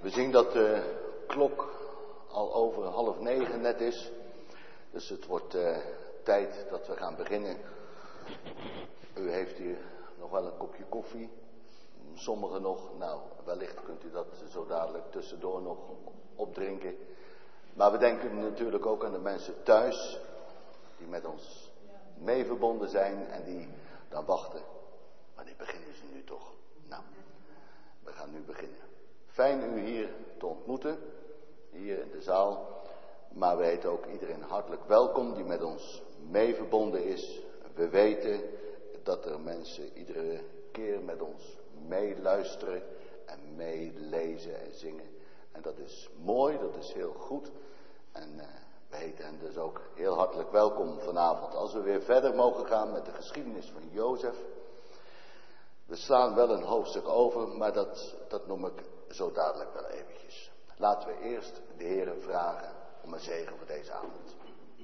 We zien dat de klok al over 8:30 net is. Dus het wordt tijd dat we gaan beginnen. U heeft hier nog wel een kopje koffie. Sommigen nog. Nou, wellicht kunt u dat zo dadelijk tussendoor nog opdrinken. Maar we denken natuurlijk ook aan de mensen thuis. Die met ons mee verbonden zijn en die dan wachten. Maar die beginnen ze nu toch. Nou, we gaan nu beginnen. Fijn u hier te ontmoeten. Hier in de zaal. Maar we heten ook iedereen hartelijk welkom die met ons mee verbonden is. We weten dat er mensen iedere keer met ons meeluisteren en meelezen en zingen. En dat is mooi, dat is heel goed. En we heten hen dus ook heel hartelijk welkom vanavond. Als we weer verder mogen gaan met de geschiedenis van Jozef. We slaan wel een hoofdstuk over, maar dat noem ik zo dadelijk wel eventjes. Laten we eerst de Heere vragen om een zegen voor deze avond.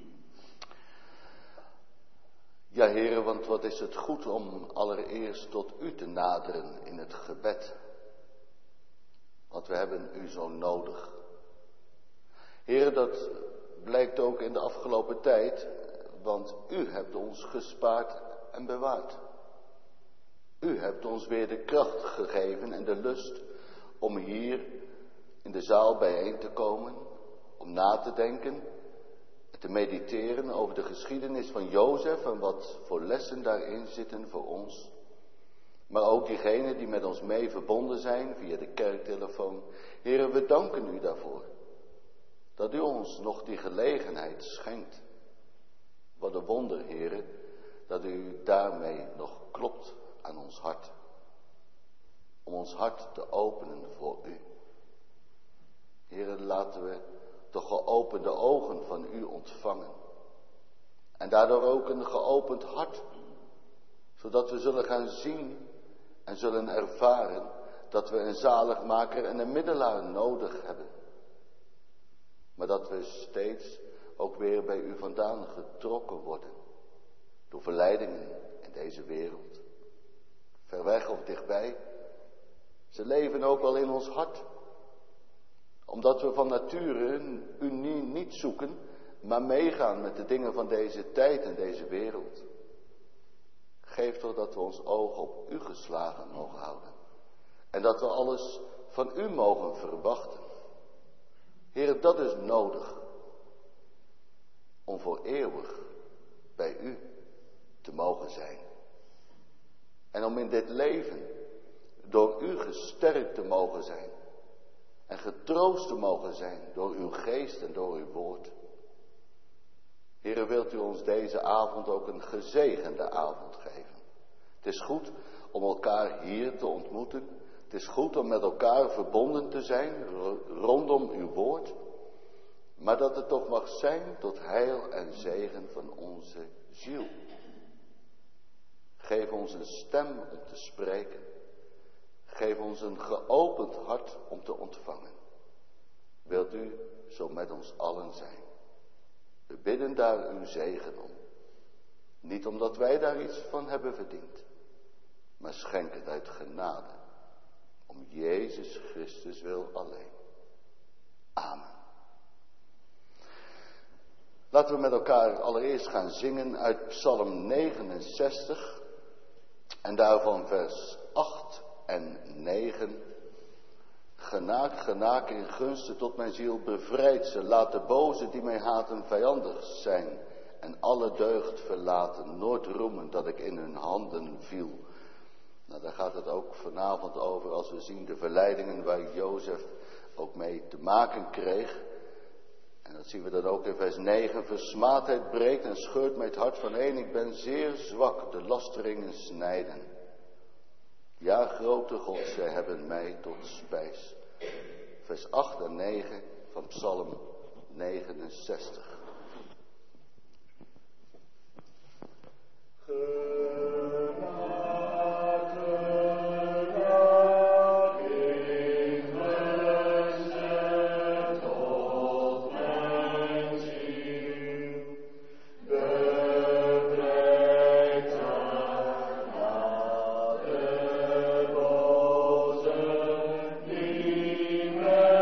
Ja, Heere, want wat is het goed om allereerst tot u te naderen in het gebed. Want we hebben u zo nodig. Heere, dat blijkt ook in de afgelopen tijd, want u hebt ons gespaard en bewaard. U hebt ons weer de kracht gegeven en de lust om hier in de zaal bijeen te komen, om na te denken, te mediteren over de geschiedenis van Jozef en wat voor lessen daarin zitten voor ons. Maar ook diegenen die met ons mee verbonden zijn via de kerktelefoon. Heren, we danken u daarvoor. Dat u ons nog die gelegenheid schenkt. Wat een wonder, heren, dat u daarmee nog klopt aan ons hart. Om ons hart te openen voor u. Heren, laten we de geopende ogen van u ontvangen. En daardoor ook een geopend hart. Zodat we zullen gaan zien en zullen ervaren dat we een zaligmaker en een middelaar nodig hebben. Maar dat we steeds ook weer bij u vandaan getrokken worden. Door verleidingen in deze wereld. Ver weg of dichtbij. Ze leven ook wel in ons hart. Omdat we van nature u niet zoeken, maar meegaan met de dingen van deze tijd en deze wereld. Geef toch dat we ons oog op u geslagen mogen houden. En dat we alles van u mogen verwachten. Heer, dat is nodig. Om voor eeuwig bij u te mogen zijn. En om in dit leven door u gesterkt te mogen zijn. En getroost te mogen zijn door uw geest en door uw woord. Heere, wilt u ons deze avond ook een gezegende avond geven. Het is goed om elkaar hier te ontmoeten. Het is goed om met elkaar verbonden te zijn rondom uw woord. Maar dat het toch mag zijn tot heil en zegen van onze ziel. Geef ons een stem om te spreken. Geef ons een geopend hart om te ontvangen. Wilt u zo met ons allen zijn. We bidden daar uw zegen om. Niet omdat wij daar iets van hebben verdiend. Maar schenk het uit genade. Om Jezus Christus wil alleen. Amen. Laten we met elkaar allereerst gaan zingen uit Psalm 69. En daarvan vers 8 en 9. Genaak, genaak in gunsten tot mijn ziel, bevrijd ze. Laat de bozen die mij haten vijandig zijn. En alle deugd verlaten, nooit roemen dat ik in hun handen viel. Nou, daar gaat het ook vanavond over als we zien de verleidingen waar Jozef ook mee te maken kreeg. En dat zien we dan ook in vers 9. Versmaadheid breekt en scheurt mij het hart vaneen. Ik ben zeer zwak, de lasteringen snijden. Ja, grote God, zij hebben mij tot spijs. Vers 8 en 9 van Psalm 69. Amen.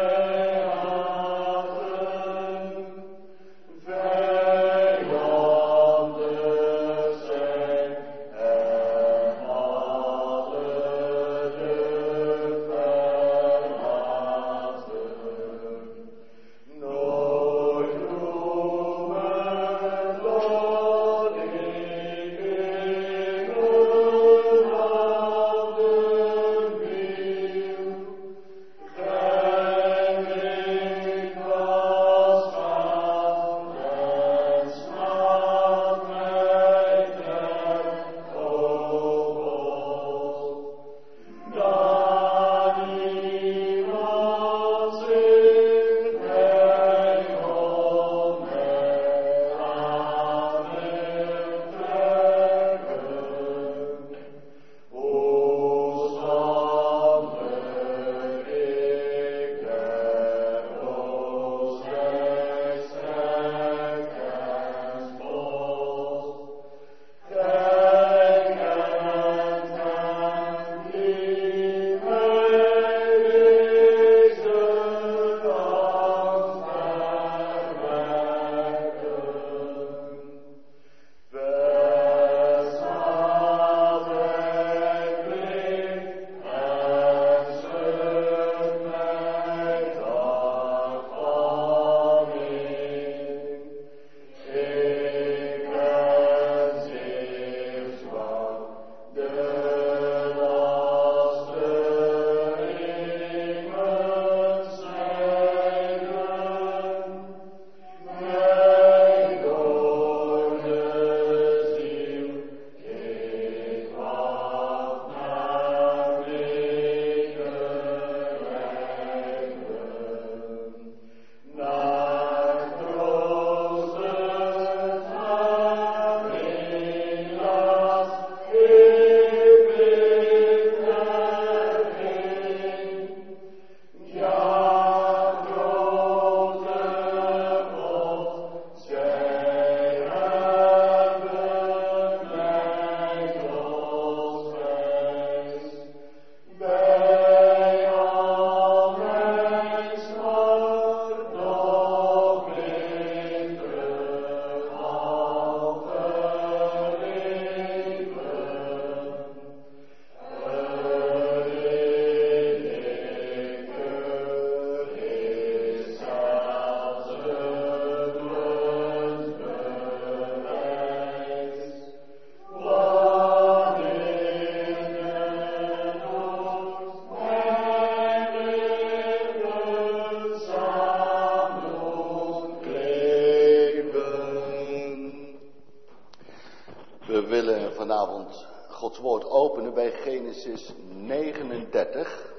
vanavond Gods woord openen bij Genesis 39.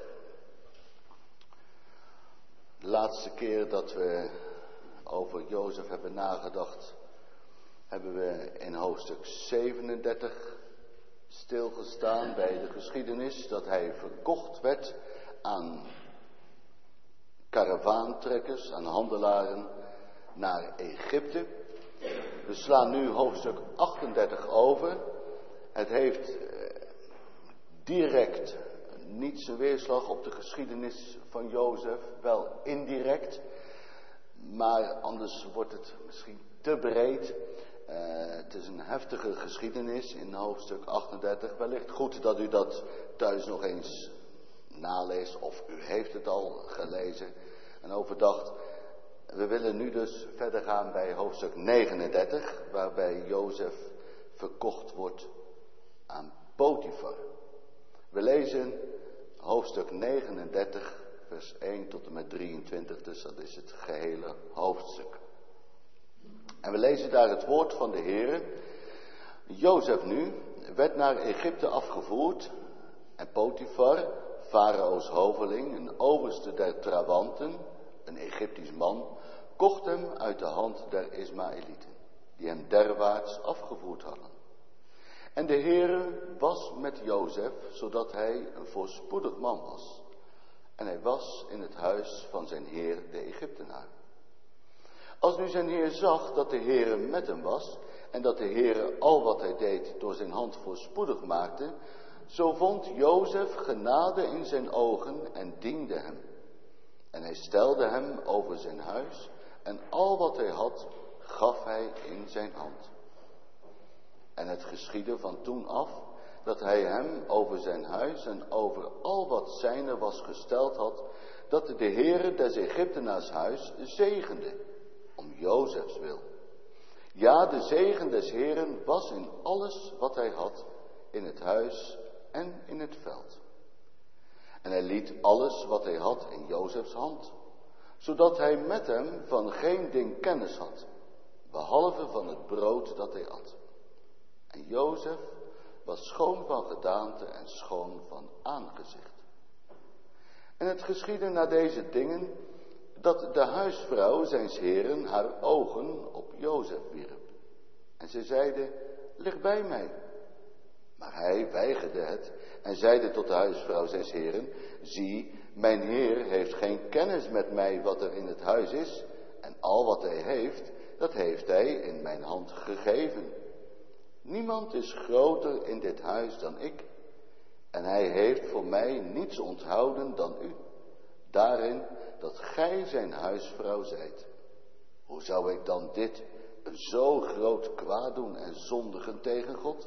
De laatste keer dat we over Jozef hebben nagedacht, hebben we in hoofdstuk 37 stilgestaan bij de geschiedenis dat hij verkocht werd aan karavaantrekkers, aan handelaren naar Egypte. We slaan nu hoofdstuk 38 over. Het heeft direct niet zijn weerslag op de geschiedenis van Jozef, wel indirect, maar anders wordt het misschien te breed. Het is een heftige geschiedenis in hoofdstuk 38. Wellicht goed dat u dat thuis nog eens naleest, of u heeft het al gelezen en overdacht. We willen nu dus verder gaan bij hoofdstuk 39, waarbij Jozef verkocht wordt aan Potifar. We lezen hoofdstuk 39, vers 1 tot en met 23, dus dat is het gehele hoofdstuk. En we lezen daar het woord van de Heere. Jozef nu werd naar Egypte afgevoerd en Potifar, Farao's hoveling, een overste der trawanten, een Egyptisch man, kocht hem uit de hand der Ismaëlieten, die hem derwaarts afgevoerd hadden. En de Heere was met Jozef, zodat hij een voorspoedig man was. En hij was in het huis van zijn heer, de Egyptenaar. Als nu zijn heer zag dat de Heere met hem was, en dat de Heere al wat hij deed door zijn hand voorspoedig maakte, zo vond Jozef genade in zijn ogen en diende hem. En hij stelde hem over zijn huis, en al wat hij had, gaf hij in zijn hand. En het geschiedde van toen af, dat hij hem over zijn huis en over al wat zijne was gesteld had, dat de Heere des Egyptenaars huis zegende, om Jozefs wil. Ja, de zegen des Heeren was in alles wat hij had, in het huis en in het veld. En hij liet alles wat hij had in Jozefs hand, zodat hij met hem van geen ding kennis had, behalve van het brood dat hij at. En Jozef was schoon van gedaante en schoon van aangezicht. En het geschiedde na deze dingen, dat de huisvrouw zijns heren haar ogen op Jozef wierp. En ze zeide, lig bij mij. Maar hij weigerde het en zeide tot de huisvrouw zijns heren, zie, mijn heer heeft geen kennis met mij wat er in het huis is, en al wat hij heeft, dat heeft hij in mijn hand gegeven. Niemand is groter in dit huis dan ik, en hij heeft voor mij niets onthouden dan u, daarin dat gij zijn huisvrouw zijt. Hoe zou ik dan dit zo groot kwaad doen en zondigen tegen God?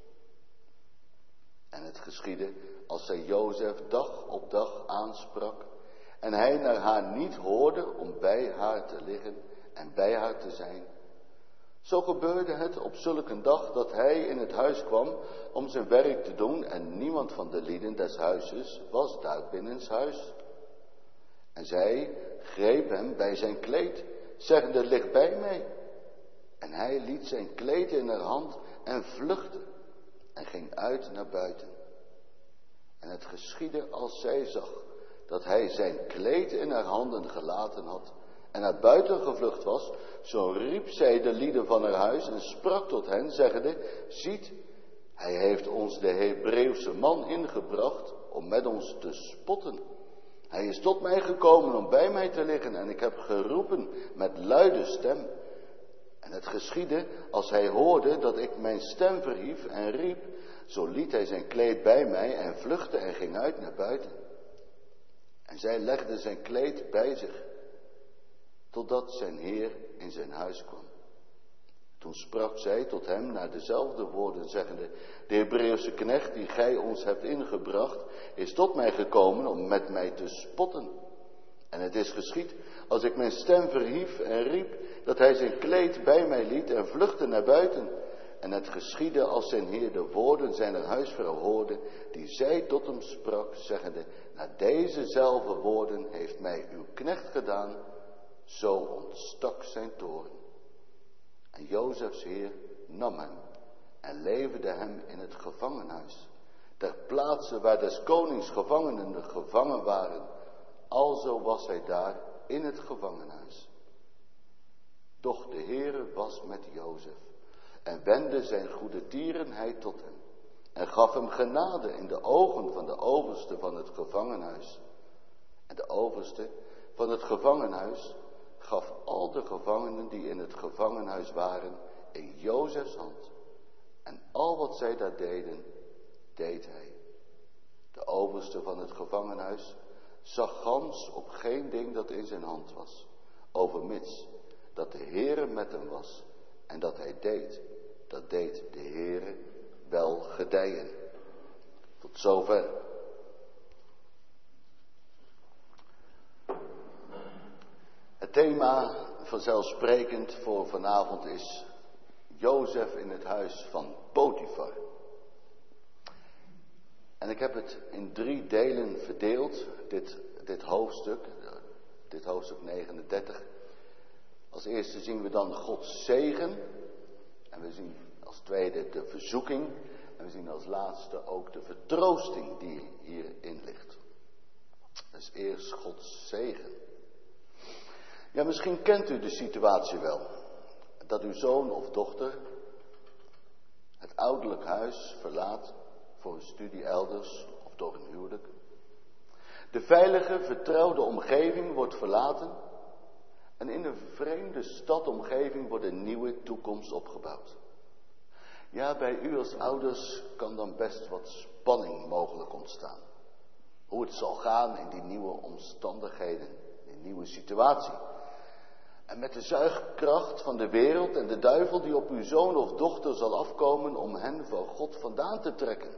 En het geschiedde, als zij Jozef dag op dag aansprak, en hij naar haar niet hoorde om bij haar te liggen en bij haar te zijn. Zo gebeurde het op zulk een dag dat hij in het huis kwam om zijn werk te doen, en niemand van de lieden des huizes was daar binnenshuis. En zij greep hem bij zijn kleed, zeggende, lig bij mij. En hij liet zijn kleed in haar hand en vluchtte en ging uit naar buiten. En het geschiedde als zij zag dat hij zijn kleed in haar handen gelaten had en naar buiten gevlucht was, zo riep zij de lieden van haar huis en sprak tot hen, zeggende, ziet, hij heeft ons de Hebreeuwse man ingebracht om met ons te spotten. Hij is tot mij gekomen om bij mij te liggen en ik heb geroepen met luide stem. En het geschiedde, als hij hoorde dat ik mijn stem verhief en riep, zo liet hij zijn kleed bij mij en vluchtte en ging uit naar buiten. En zij legde zijn kleed bij zich, totdat zijn heer in zijn huis kwam. Toen sprak zij tot hem naar dezelfde woorden, zeggende, de Hebreeuwse knecht die gij ons hebt ingebracht, is tot mij gekomen om met mij te spotten. En het is geschied, als ik mijn stem verhief en riep, dat hij zijn kleed bij mij liet en vluchtte naar buiten. En het geschiedde, als zijn heer de woorden zijner huisvrouw hoorde, die zij tot hem sprak, zeggende, naar dezezelfde woorden heeft mij uw knecht gedaan, zo ontstak zijn toorn. En Jozefs heer nam hem en leverde hem in het gevangenhuis, ter plaatse waar des konings gevangenen gevangen waren. Alzo was hij daar in het gevangenhuis. Doch de Heere was met Jozef en wendde zijn goedertierenheid tot hem en gaf hem genade in de ogen van de overste van het gevangenhuis. En de overste van het gevangenhuis gaf al de gevangenen die in het gevangenhuis waren in Jozefs hand. En al wat zij daar deden, deed hij. De overste van het gevangenhuis zag gans op geen ding dat in zijn hand was, overmits dat de Heere met hem was en dat hij deed, dat deed de Heere wel gedijen. Tot zover. Het thema vanzelfsprekend voor vanavond is Jozef in het huis van Potifar. En ik heb het in 3 delen verdeeld, dit hoofdstuk 39. Als eerste zien we dan Gods zegen. En we zien als tweede de verzoeking. En we zien als laatste ook de vertroosting die hierin ligt. Dus eerst Gods zegen. Ja, misschien kent u de situatie wel. Dat uw zoon of dochter het ouderlijk huis verlaat voor een studie elders of door een huwelijk. De veilige, vertrouwde omgeving wordt verlaten en in een vreemde stadomgeving wordt een nieuwe toekomst opgebouwd. Ja, bij u als ouders kan dan best wat spanning mogelijk ontstaan. Hoe het zal gaan in die nieuwe omstandigheden, in die nieuwe situatie. En met de zuigkracht van de wereld en de duivel die op uw zoon of dochter zal afkomen om hen van God vandaan te trekken.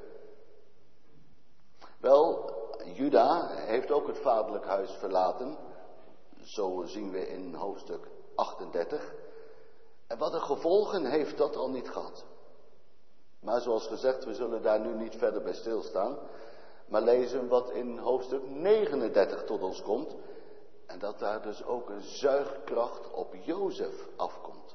Wel, Juda heeft ook het vaderlijk huis verlaten. Zo zien we in hoofdstuk 38. En wat de gevolgen heeft dat al niet gehad. Maar zoals gezegd, we zullen daar nu niet verder bij stilstaan. Maar lezen wat in hoofdstuk 39 tot ons komt. En dat daar dus ook een zuigkracht op Jozef afkomt.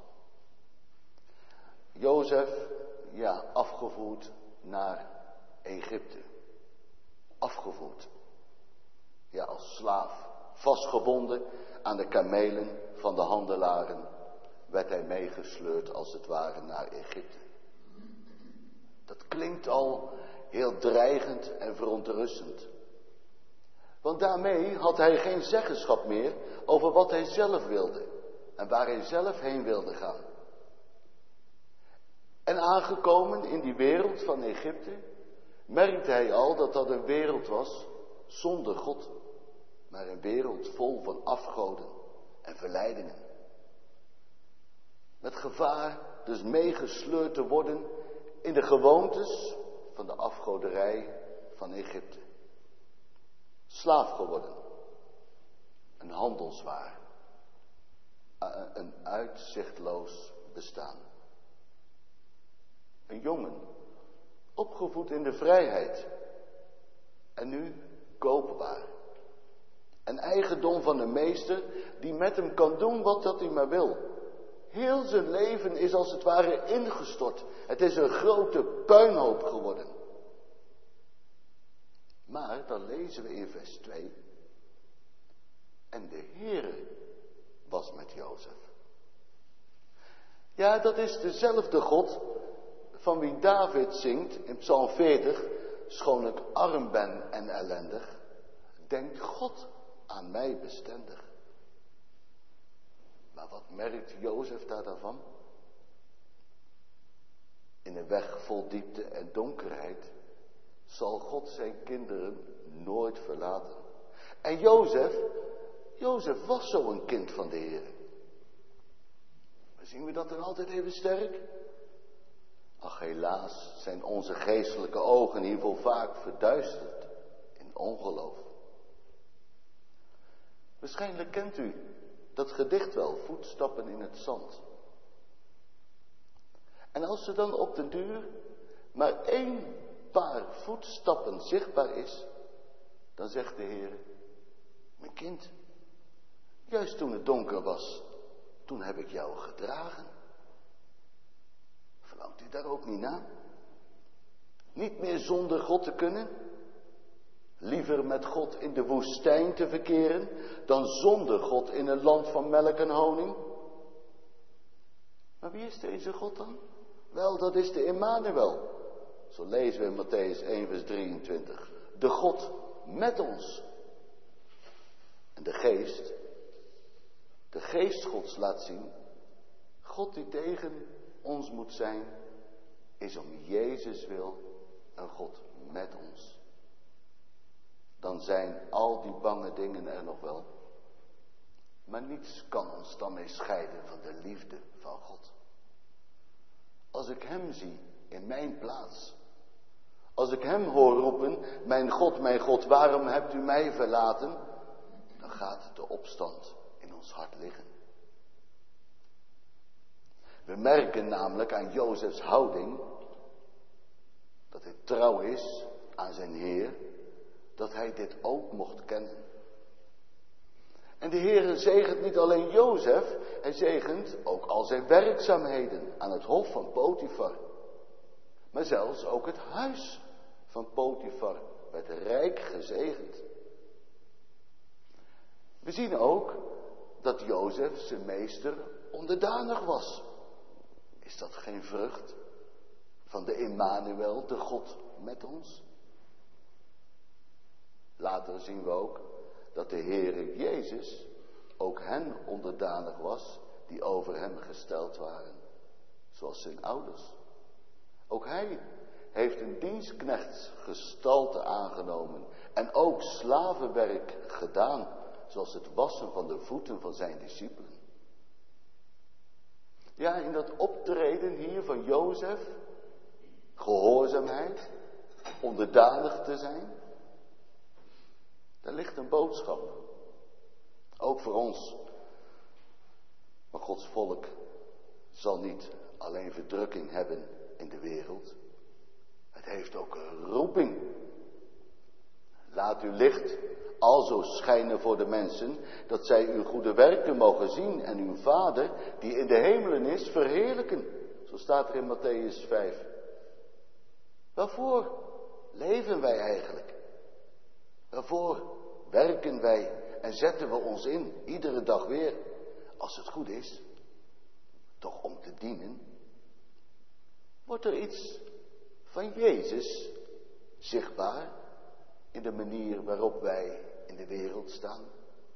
Jozef, ja, afgevoerd naar Egypte. Afgevoerd. Ja, als slaaf. Vastgebonden aan de kamelen van de handelaren werd hij meegesleurd als het ware naar Egypte. Dat klinkt al heel dreigend en verontrustend. Want daarmee had hij geen zeggenschap meer over wat hij zelf wilde en waar hij zelf heen wilde gaan. En aangekomen in die wereld van Egypte, merkte hij al dat dat een wereld was zonder God, maar een wereld vol van afgoden en verleidingen. Met gevaar dus meegesleurd te worden in de gewoontes van de afgoderij van Egypte. Slaaf geworden. Een handelswaar. Een uitzichtloos bestaan. Een jongen. Opgevoed in de vrijheid. En nu koopbaar. Een eigendom van de meester die met hem kan doen wat dat hij maar wil. Heel zijn leven is als het ware ingestort. Het is een grote puinhoop geworden. Maar dan lezen we in vers 2. En de Heere was met Jozef. Ja, dat is dezelfde God van wie David zingt in Psalm 40. Schoon ik arm ben en ellendig, denkt God aan mij bestendig. Maar wat merkt Jozef daarvan? In een weg vol diepte en donkerheid zal God zijn kinderen nooit verlaten. En Jozef was zo een kind van de Heer. Maar zien we dat dan altijd even sterk? Ach, helaas zijn onze geestelijke ogen hiervoor vaak verduisterd in ongeloof. Waarschijnlijk kent u dat gedicht wel, voetstappen in het zand. En als er dan op den duur maar 1 paar voetstappen zichtbaar is, dan zegt de Heer: mijn kind, juist toen het donker was, toen heb ik jou gedragen. Verlang Verlangt u daar ook niet naar? Niet meer zonder God te kunnen? Liever met God in de woestijn te verkeren dan zonder God in een land van melk en honing? Maar wie is deze God dan? Wel, dat is de Immanuel. Zo lezen we in Mattheüs 1 vers 23. De God met ons. En de geest Gods laat zien. God die tegen ons moet zijn, is om Jezus wil een God met ons. Dan zijn al die bange dingen er nog wel. Maar niets kan ons dan mee scheiden van de liefde van God. Als ik hem zie in mijn plaats. Als ik hem hoor roepen, mijn God, waarom hebt u mij verlaten? Dan gaat de opstand in ons hart liggen. We merken namelijk aan Jozefs houding, dat hij trouw is aan zijn Heer, dat hij dit ook mocht kennen. En de Heer zegent niet alleen Jozef, hij zegent ook al zijn werkzaamheden aan het hof van Potifar. Maar zelfs ook het huis van Potifar werd rijk gezegend. We zien ook dat Jozef zijn meester onderdanig was. Is dat geen vrucht van de Immanuel, de God met ons? Later zien we ook dat de Heere Jezus ook hen onderdanig was die over hem gesteld waren, zoals zijn ouders. Ook hij heeft een dienstknechtsgestalte aangenomen en ook slavenwerk gedaan, zoals het wassen van de voeten van zijn discipelen. Ja, in dat optreden hier van Jozef, gehoorzaamheid, onderdanig te zijn, daar ligt een boodschap. Ook voor ons. Maar Gods volk zal niet alleen verdrukking hebben in de wereld. Het heeft ook een roeping. Laat uw licht alzo schijnen voor de mensen, dat zij uw goede werken mogen zien en uw Vader, die in de hemelen is, verheerlijken. Zo staat er in Mattheüs 5. Waarvoor leven wij eigenlijk? Waarvoor werken wij en zetten we ons in, iedere dag weer, als het goed is, toch om te dienen? Wordt er iets van Jezus zichtbaar in de manier waarop wij in de wereld staan?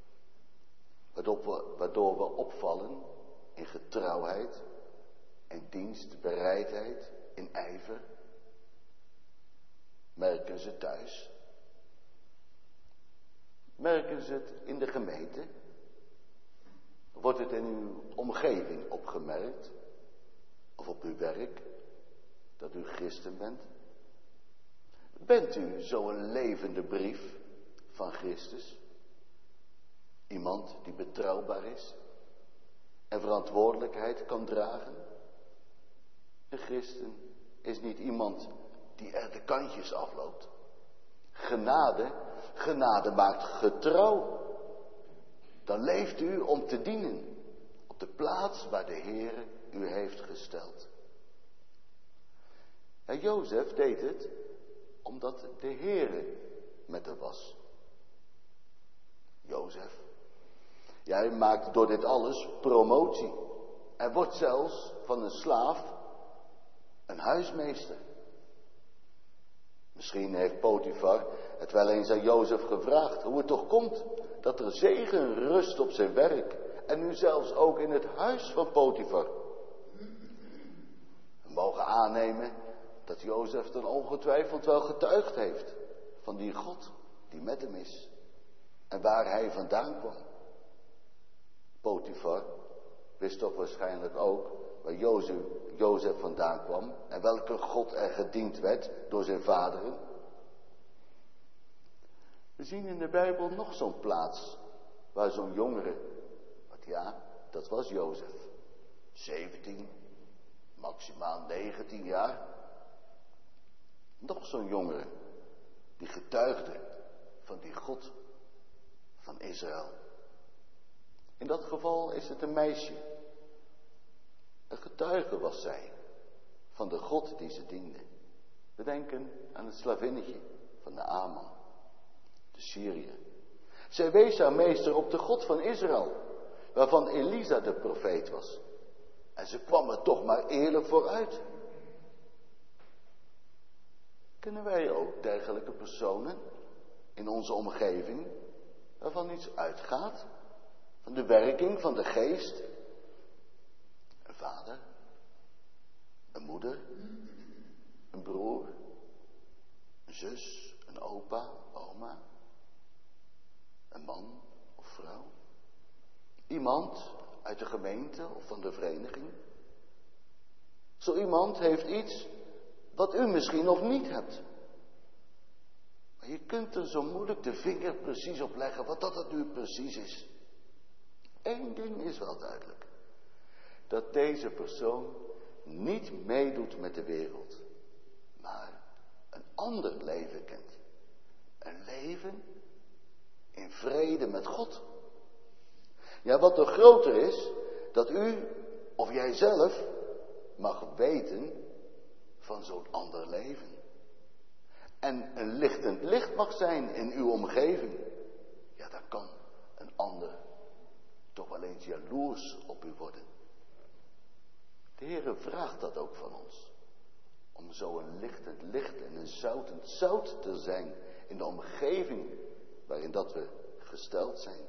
Waardoor we opvallen in getrouwheid, in dienstbereidheid, in ijver? Merken ze thuis? Merken ze het in de gemeente? Wordt het in uw omgeving opgemerkt? Of op uw werk? Dat u christen bent? Bent u zo'n levende brief van Christus? Iemand die betrouwbaar is en verantwoordelijkheid kan dragen? Een christen is niet iemand die er de kantjes afloopt. Genade maakt getrouw. Dan leeft u om te dienen op de plaats waar de Heere u heeft gesteld. En Jozef deed het omdat de Heere met hem was. Jozef, hij maakt door dit alles promotie. Hij wordt zelfs van een slaaf een huismeester. Misschien heeft Potifar het wel eens aan Jozef gevraagd, hoe het toch komt dat er zegen rust op zijn werk en nu zelfs ook in het huis van Potifar. We mogen aannemen dat Jozef dan ongetwijfeld wel getuigd heeft van die God die met hem is en waar hij vandaan kwam. Potifar wist toch waarschijnlijk ook waar Jozef vandaan kwam en welke God er gediend werd door zijn vaderen. We zien in de Bijbel nog zo'n plaats waar zo'n jongere, dat was Jozef, 17, maximaal 19 jaar. Nog zo'n jongere die getuigde van die God van Israël. In dat geval is het een meisje. Een getuige was zij van de God die ze dienden. We denken aan het slavinnetje van de Aman, de Syriër. Zij wees haar meester op de God van Israël, waarvan Elisa de profeet was. En ze kwam er toch maar eerlijk vooruit. Kennen wij ook dergelijke personen in onze omgeving, waarvan iets uitgaat van de werking van de geest? Een vader, een moeder, een broer, een zus, een opa, oma, een man of vrouw. Iemand uit de gemeente of van de vereniging. Zo iemand heeft iets wat u misschien nog niet hebt. Maar je kunt er zo moeilijk de vinger precies op leggen wat dat nu precies is. Eén ding is wel duidelijk. Dat deze persoon niet meedoet met de wereld, maar een ander leven kent. Een leven in vrede met God. Ja, wat er groter is, dat u of jij zelf mag weten van zo'n ander leven. En een lichtend licht mag zijn in uw omgeving. Ja, dan kan een ander toch wel eens jaloers op u worden. De Heere vraagt dat ook van ons. Om zo een lichtend licht en een zoutend zout te zijn in de omgeving waarin dat we gesteld zijn.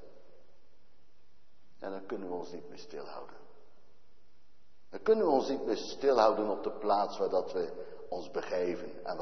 En dan kunnen we ons niet meer stilhouden. Dan kunnen we ons niet meer stilhouden op de plaats waar dat we ons begeven. En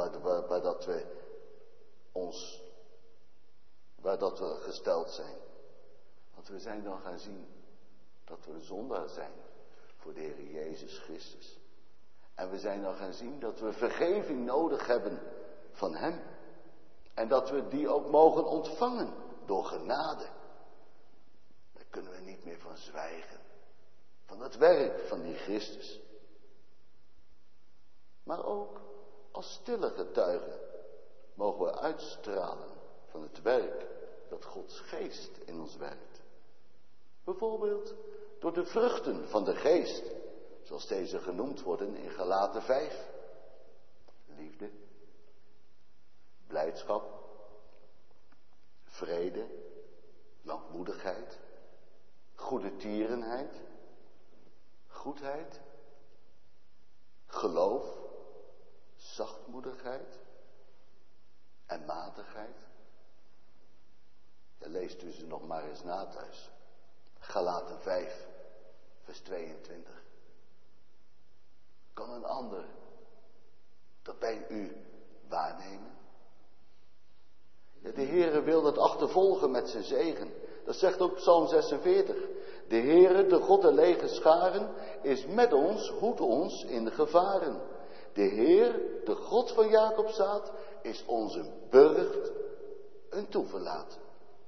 waar dat we gesteld zijn. Want we zijn dan gaan zien dat we zondaar zijn voor de Heer Jezus Christus. En we zijn dan gaan zien dat we vergeving nodig hebben van Hem. En dat we die ook mogen ontvangen door genade. Daar kunnen we niet meer van zwijgen. Van het werk van die Christus. Maar ook als stille getuigen mogen we uitstralen van het werk dat Gods geest in ons werkt. Bijvoorbeeld door de vruchten van de geest, zoals deze genoemd worden in Galaten 5. Liefde, blijdschap, vrede, langmoedigheid, goedertierenheid, goedheid, geloof, zachtmoedigheid en matigheid. Ja, leest u ze nog maar eens na thuis. Galaten 5, vers 22. Kan een ander dat bij u waarnemen? Ja, de Heere wil dat achtervolgen met zijn zegen. Dat zegt ook Psalm 46. De Heere, de God der legerscharen, is met ons, hoedt ons in de gevaren. De Heer, de God van Jacob zaad, is onze burcht, een toeverlaat.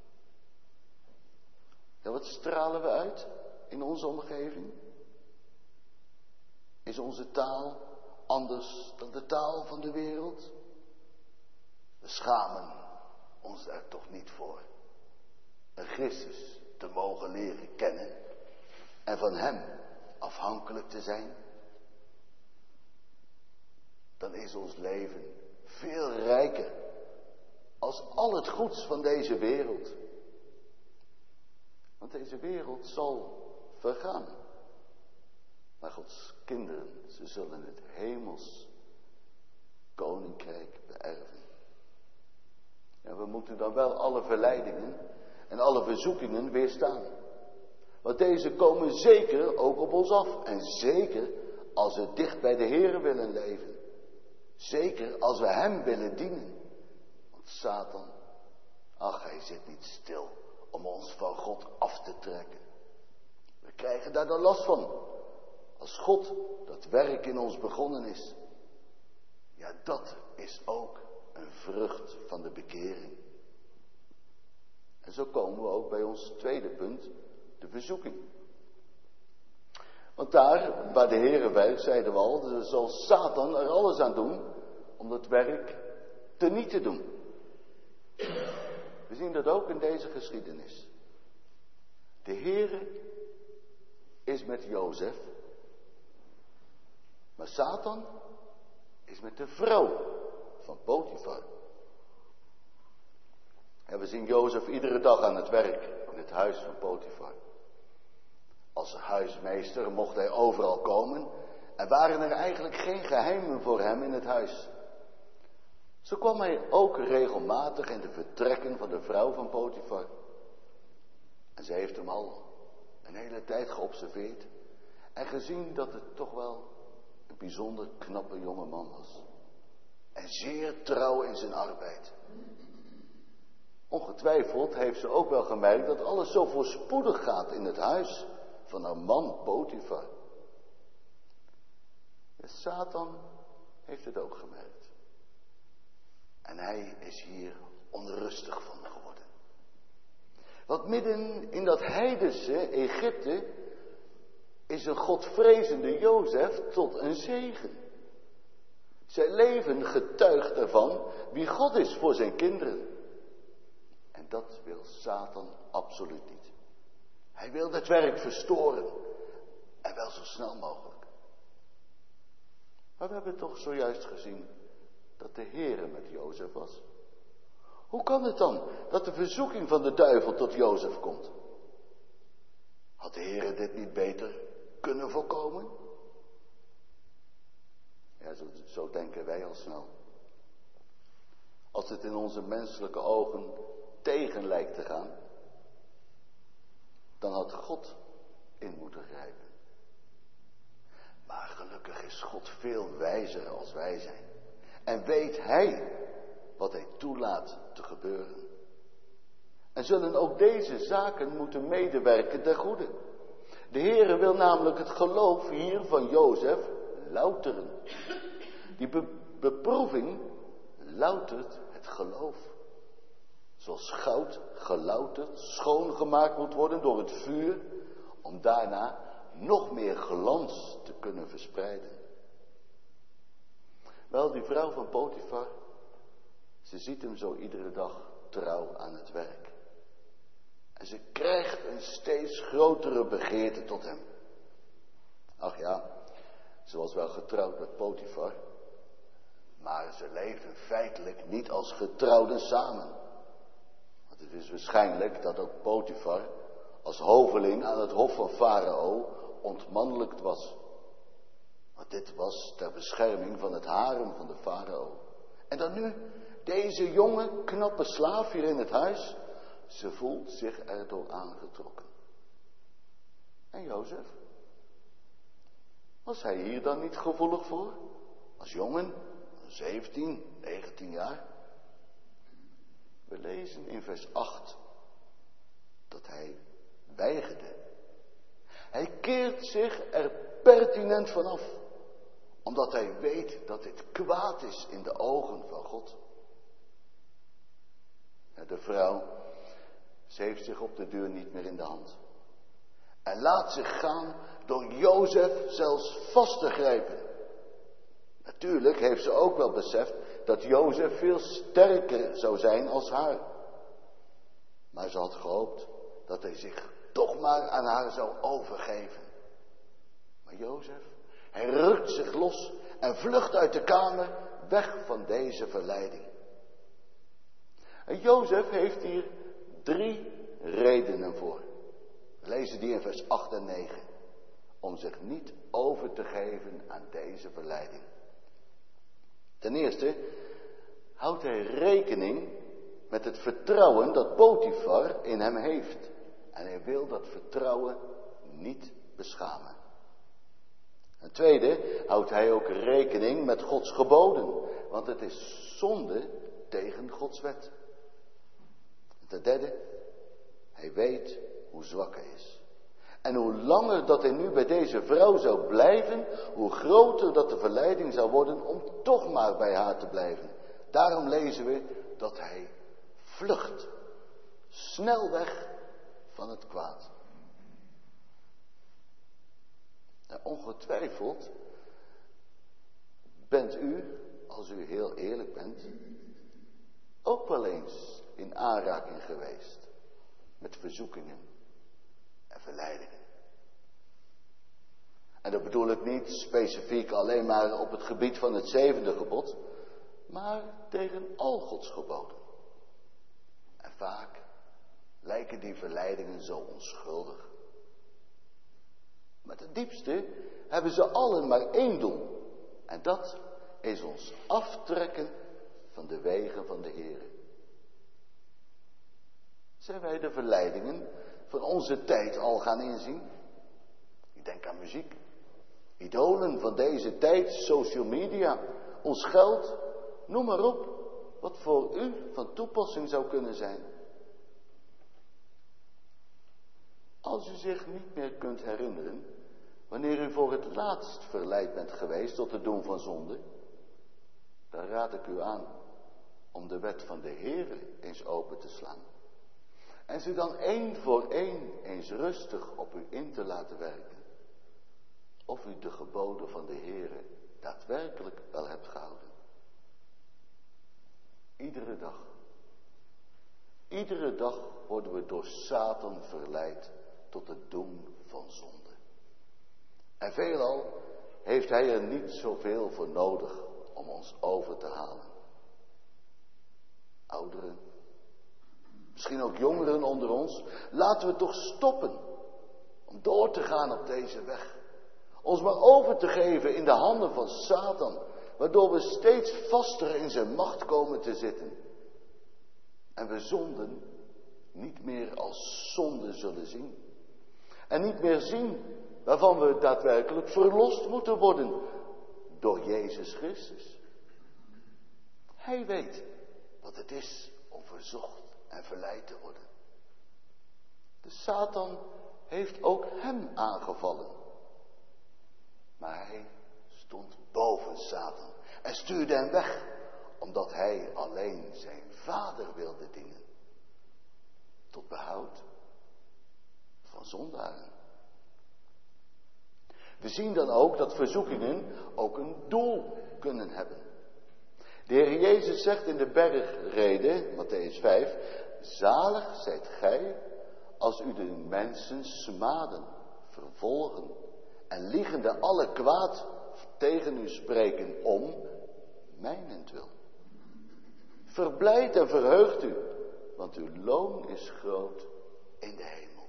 Ja, wat stralen we uit in onze omgeving? Is onze taal anders dan de taal van de wereld? We schamen ons er toch niet voor een Christus te mogen leren kennen en van Hem afhankelijk te zijn. Dan is ons leven veel rijker als al het goeds van deze wereld. Want deze wereld zal vergaan. Maar Gods kinderen, ze zullen het hemels koninkrijk beërven. En we moeten dan wel alle verleidingen en alle verzoekingen weerstaan. Want deze komen zeker ook op ons af. En zeker als we dicht bij de Heer willen leven. Zeker als we Hem willen dienen. Want Satan, ach, hij zit niet stil om ons van God af te trekken. We krijgen daar dan last van. Als God dat werk in ons begonnen is. Ja, dat is ook een vrucht van de bekering. En zo komen we ook bij ons tweede punt, de verzoeking. Want daar, waar de Heere werkt, zeiden we al, zal Satan er alles aan doen om dat werk teniet te doen. We zien dat ook in deze geschiedenis. De Heere is met Jozef, maar Satan is met de vrouw van Potifar. En we zien Jozef iedere dag aan het werk in het huis van Potifar. Als huismeester mocht hij overal komen en waren er eigenlijk geen geheimen voor hem in het huis. Zo kwam hij ook regelmatig in de vertrekken van de vrouw van Potifar. En ze heeft hem al een hele tijd geobserveerd en gezien dat het toch wel een bijzonder knappe jonge man was. En zeer trouw in zijn arbeid. Ongetwijfeld heeft ze ook wel gemerkt dat alles zo voorspoedig gaat in het huis van haar man Potifar. Ja, Satan heeft het ook gemerkt. En hij is hier onrustig van geworden. Want midden in dat heidense Egypte is een godvrezende Jozef tot een zegen. Zijn leven getuigt ervan wie God is voor zijn kinderen. En dat wil Satan absoluut niet. Hij wil het werk verstoren. En wel zo snel mogelijk. Maar we hebben toch zojuist gezien dat de Heere met Jozef was. Hoe kan het dan dat de verzoeking van de duivel tot Jozef komt? Had de Heere dit niet beter kunnen voorkomen? Ja, zo denken wij al snel. Als het in onze menselijke ogen tegen lijkt te gaan, dan had God in moeten grijpen. Maar gelukkig is God veel wijzer als wij zijn. En weet Hij wat Hij toelaat te gebeuren. En zullen ook deze zaken moeten medewerken ten goede. De Heere wil namelijk het geloof hier van Jozef louteren. Die beproeving loutert het geloof. Zoals goud gelouterd, schoongemaakt moet worden door het vuur, om daarna nog meer glans te kunnen verspreiden. Wel, die vrouw van Potifar, ze ziet hem zo iedere dag trouw aan het werk. En ze krijgt een steeds grotere begeerte tot hem. Ach ja, ze was wel getrouwd met Potifar, maar ze leefden feitelijk niet als getrouwden samen. Want het is waarschijnlijk dat ook Potifar als hoveling aan het hof van Farao ontmannelijkt was. Want dit was ter bescherming van het harem van de Farao. En dan nu, deze jonge, knappe slaaf hier in het huis, ze voelt zich erdoor aangetrokken. En Jozef? Was hij hier dan niet gevoelig voor? Als jongen, 17, 19 jaar. We lezen in vers 8 dat hij weigerde. Hij keert zich er pertinent vanaf, omdat hij weet dat dit kwaad is in de ogen van God. De vrouw, ze heeft zich op de deur niet meer in de hand. En laat zich gaan door Jozef zelfs vast te grijpen. Natuurlijk heeft ze ook wel beseft dat Jozef veel sterker zou zijn als haar. Maar ze had gehoopt dat hij zich toch maar aan haar zou overgeven. Maar Jozef, hij rukt zich los en vlucht uit de kamer weg van deze verleiding. En Jozef heeft hier 3 redenen voor. We lezen die in vers 8 en 9. Om zich niet over te geven aan deze verleiding. Ten eerste houdt hij rekening met het vertrouwen dat Potifar in hem heeft. En hij wil dat vertrouwen niet beschamen. Ten tweede houdt hij ook rekening met Gods geboden. Want het is zonde tegen Gods wet. Ten derde, hij weet hoe zwak hij is. En hoe langer dat hij nu bij deze vrouw zou blijven, hoe groter dat de verleiding zou worden om toch maar bij haar te blijven. Daarom lezen we dat hij vlucht. Snel weg van het kwaad. En ongetwijfeld bent u, als u heel eerlijk bent, ook wel eens in aanraking geweest met verzoekingen en verleidingen. En dat bedoel ik niet specifiek alleen maar op het gebied van het 7e gebod, maar tegen al Gods geboden. En vaak lijken die verleidingen zo onschuldig. Maar ten diepste hebben ze allen maar één doel. En dat is ons aftrekken van de wegen van de Heer. Zijn wij de verleidingen van onze tijd al gaan inzien? Ik denk aan muziek, idolen van deze tijd, social media, ons geld, noem maar op, wat voor u van toepassing zou kunnen zijn. Als u zich niet meer kunt herinneren, wanneer u voor het laatst verleid bent geweest tot het doen van zonde, dan raad ik u aan om de wet van de Heere eens open te slaan. En ze dan één voor één eens rustig op u in te laten werken. Of u de geboden van de Heere daadwerkelijk wel hebt gehouden. Iedere dag worden we door Satan verleid tot het doen van zonde. En veelal heeft hij er niet zoveel voor nodig om ons over te halen. Ouderen, misschien ook jongeren onder ons, laten we toch stoppen om door te gaan op deze weg. Ons maar over te geven in de handen van Satan, waardoor we steeds vaster in zijn macht komen te zitten. En we zonden niet meer als zonde zullen zien. En niet meer zien waarvan we daadwerkelijk verlost moeten worden door Jezus Christus. Hij weet wat het is om verzocht en verleid te worden. De Satan heeft ook hem aangevallen. Maar hij stond boven Satan en stuurde hem weg, omdat hij alleen zijn vader wilde dienen. Tot behoud van zondaren. We zien dan ook dat verzoekingen ook een doel kunnen hebben. De Heer Jezus zegt in de bergrede, Mattheüs 5, zalig zijt gij als u de mensen smaden, vervolgen en liegende alle kwaad tegen u spreken om mijnentwil. Verblijd en verheugt u, want uw loon is groot in de hemel.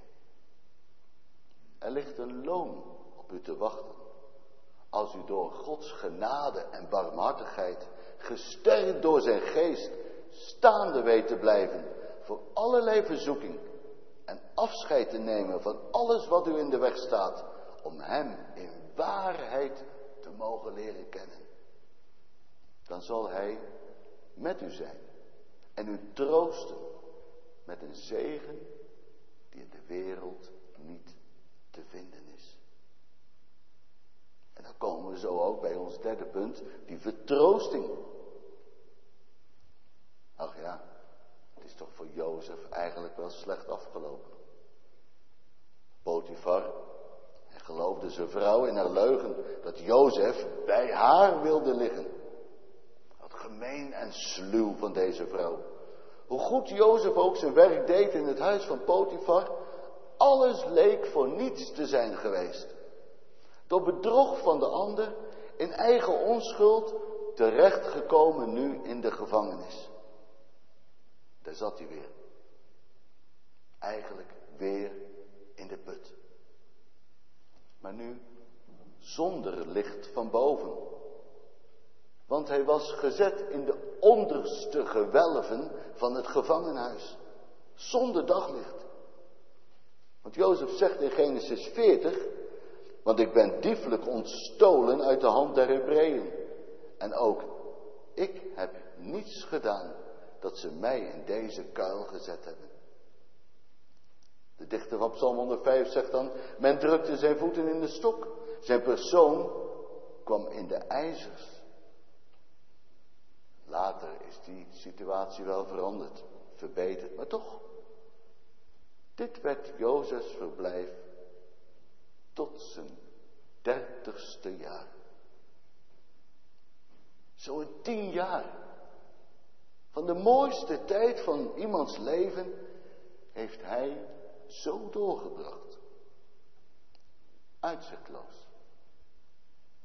Er ligt een loon op u te wachten, als u door Gods genade en barmhartigheid, gesterkt door zijn geest, staande weet te blijven voor allerlei verzoeking en afscheid te nemen van alles wat u in de weg staat, om hem in waarheid te mogen leren kennen. Dan zal hij met u zijn en u troosten met een zegen die in de wereld niet te vinden is. En dan komen we zo ook bij ons derde punt, die vertroosting. Ach ja, het is toch voor Jozef eigenlijk wel slecht afgelopen. Potifar, hij geloofde zijn vrouw in haar leugen dat Jozef bij haar wilde liggen. Wat gemeen en sluw van deze vrouw. Hoe goed Jozef ook zijn werk deed in het huis van Potifar, alles leek voor niets te zijn geweest. Door bedrog van de ander, in eigen onschuld, terechtgekomen nu in de gevangenis. Daar zat hij weer. Eigenlijk weer in de put. Maar nu zonder licht van boven. Want hij was gezet in de onderste gewelven van het gevangenhuis. Zonder daglicht. Want Jozef zegt in Genesis 40... want ik ben diefelijk ontstolen uit de hand der Hebreeën. En ook ik heb niets gedaan dat ze mij in deze kuil gezet hebben. De dichter van Psalm 105 zegt dan, men drukte zijn voeten in de stok. Zijn persoon kwam in de ijzers. Later is die situatie wel veranderd, verbeterd, maar toch. Dit werd Jozefs verblijf tot zijn 30ste jaar. Zo in 10 jaar. Van de mooiste tijd van iemands leven heeft hij zo doorgebracht. Uitzichtloos.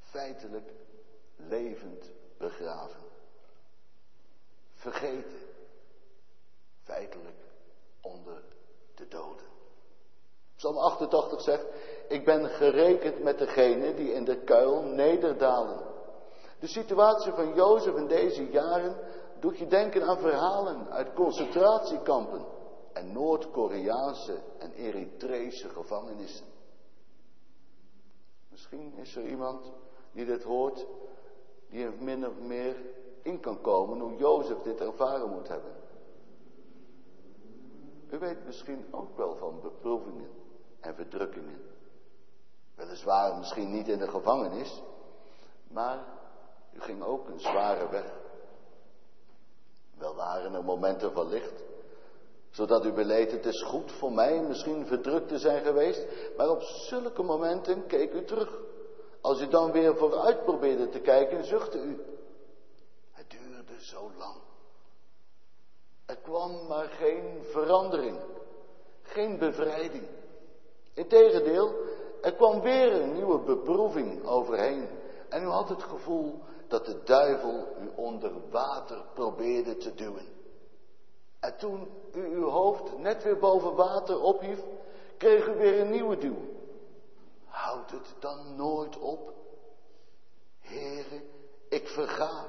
feitelijk levend begraven. Vergeten, feitelijk onder de doden. Psalm 88 zegt, ik ben gerekend met degenen die in de kuil nederdalen. De situatie van Jozef in deze jaren doet je denken aan verhalen uit concentratiekampen en Noord-Koreaanse en Eritrese gevangenissen. Misschien is er iemand die dit hoort, die er min of meer in kan komen hoe Jozef dit ervaren moet hebben. U weet misschien ook wel van beproevingen en verdrukkingen. Weliswaar misschien niet in de gevangenis, maar u ging ook een zware weg. Wel waren er momenten van licht, zodat u beleed, het is goed voor mij misschien verdrukt te zijn geweest, maar op zulke momenten keek u terug. Als u dan weer vooruit probeerde te kijken, zuchtte u. Het duurde zo lang. Er kwam maar geen verandering, geen bevrijding. Integendeel, er kwam weer een nieuwe beproeving overheen. En u had het gevoel dat de duivel u onder water probeerde te duwen. En toen u uw hoofd net weer boven water ophief, kreeg u weer een nieuwe duw. Houdt het dan nooit op? Heere, ik verga.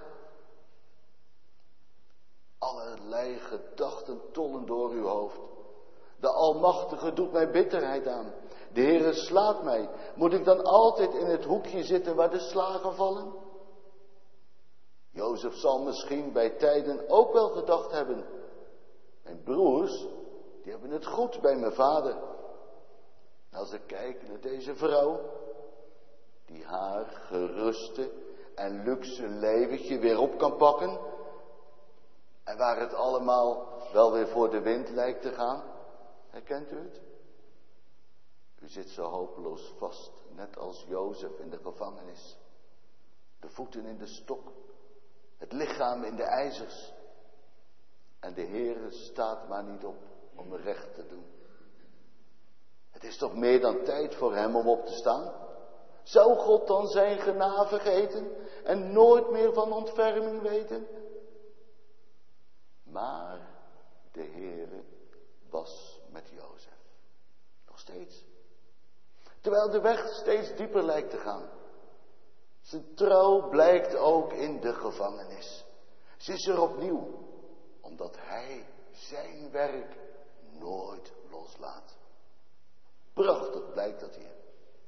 Allerlei gedachten tollen door uw hoofd. De Almachtige doet mij bitterheid aan. De Heere slaat mij. Moet ik dan altijd in het hoekje zitten waar de slagen vallen? Jozef zal misschien bij tijden ook wel gedacht hebben. Mijn broers, die hebben het goed bij mijn vader. Als ik kijk naar deze vrouw, die haar geruste en luxe leventje weer op kan pakken. En waar het allemaal wel weer voor de wind lijkt te gaan. Herkent u het? U zit zo hopeloos vast, net als Jozef in de gevangenis. De voeten in de stok, het lichaam in de ijzers. En de Heere staat maar niet op om recht te doen. Het is toch meer dan tijd voor hem om op te staan? Zou God dan zijn genade vergeten en nooit meer van ontferming weten? Maar de Heere was met Jozef. Nog steeds. Terwijl de weg steeds dieper lijkt te gaan. Zijn trouw blijkt ook in de gevangenis. Ze is er opnieuw, omdat hij zijn werk nooit loslaat. Prachtig blijkt dat hier.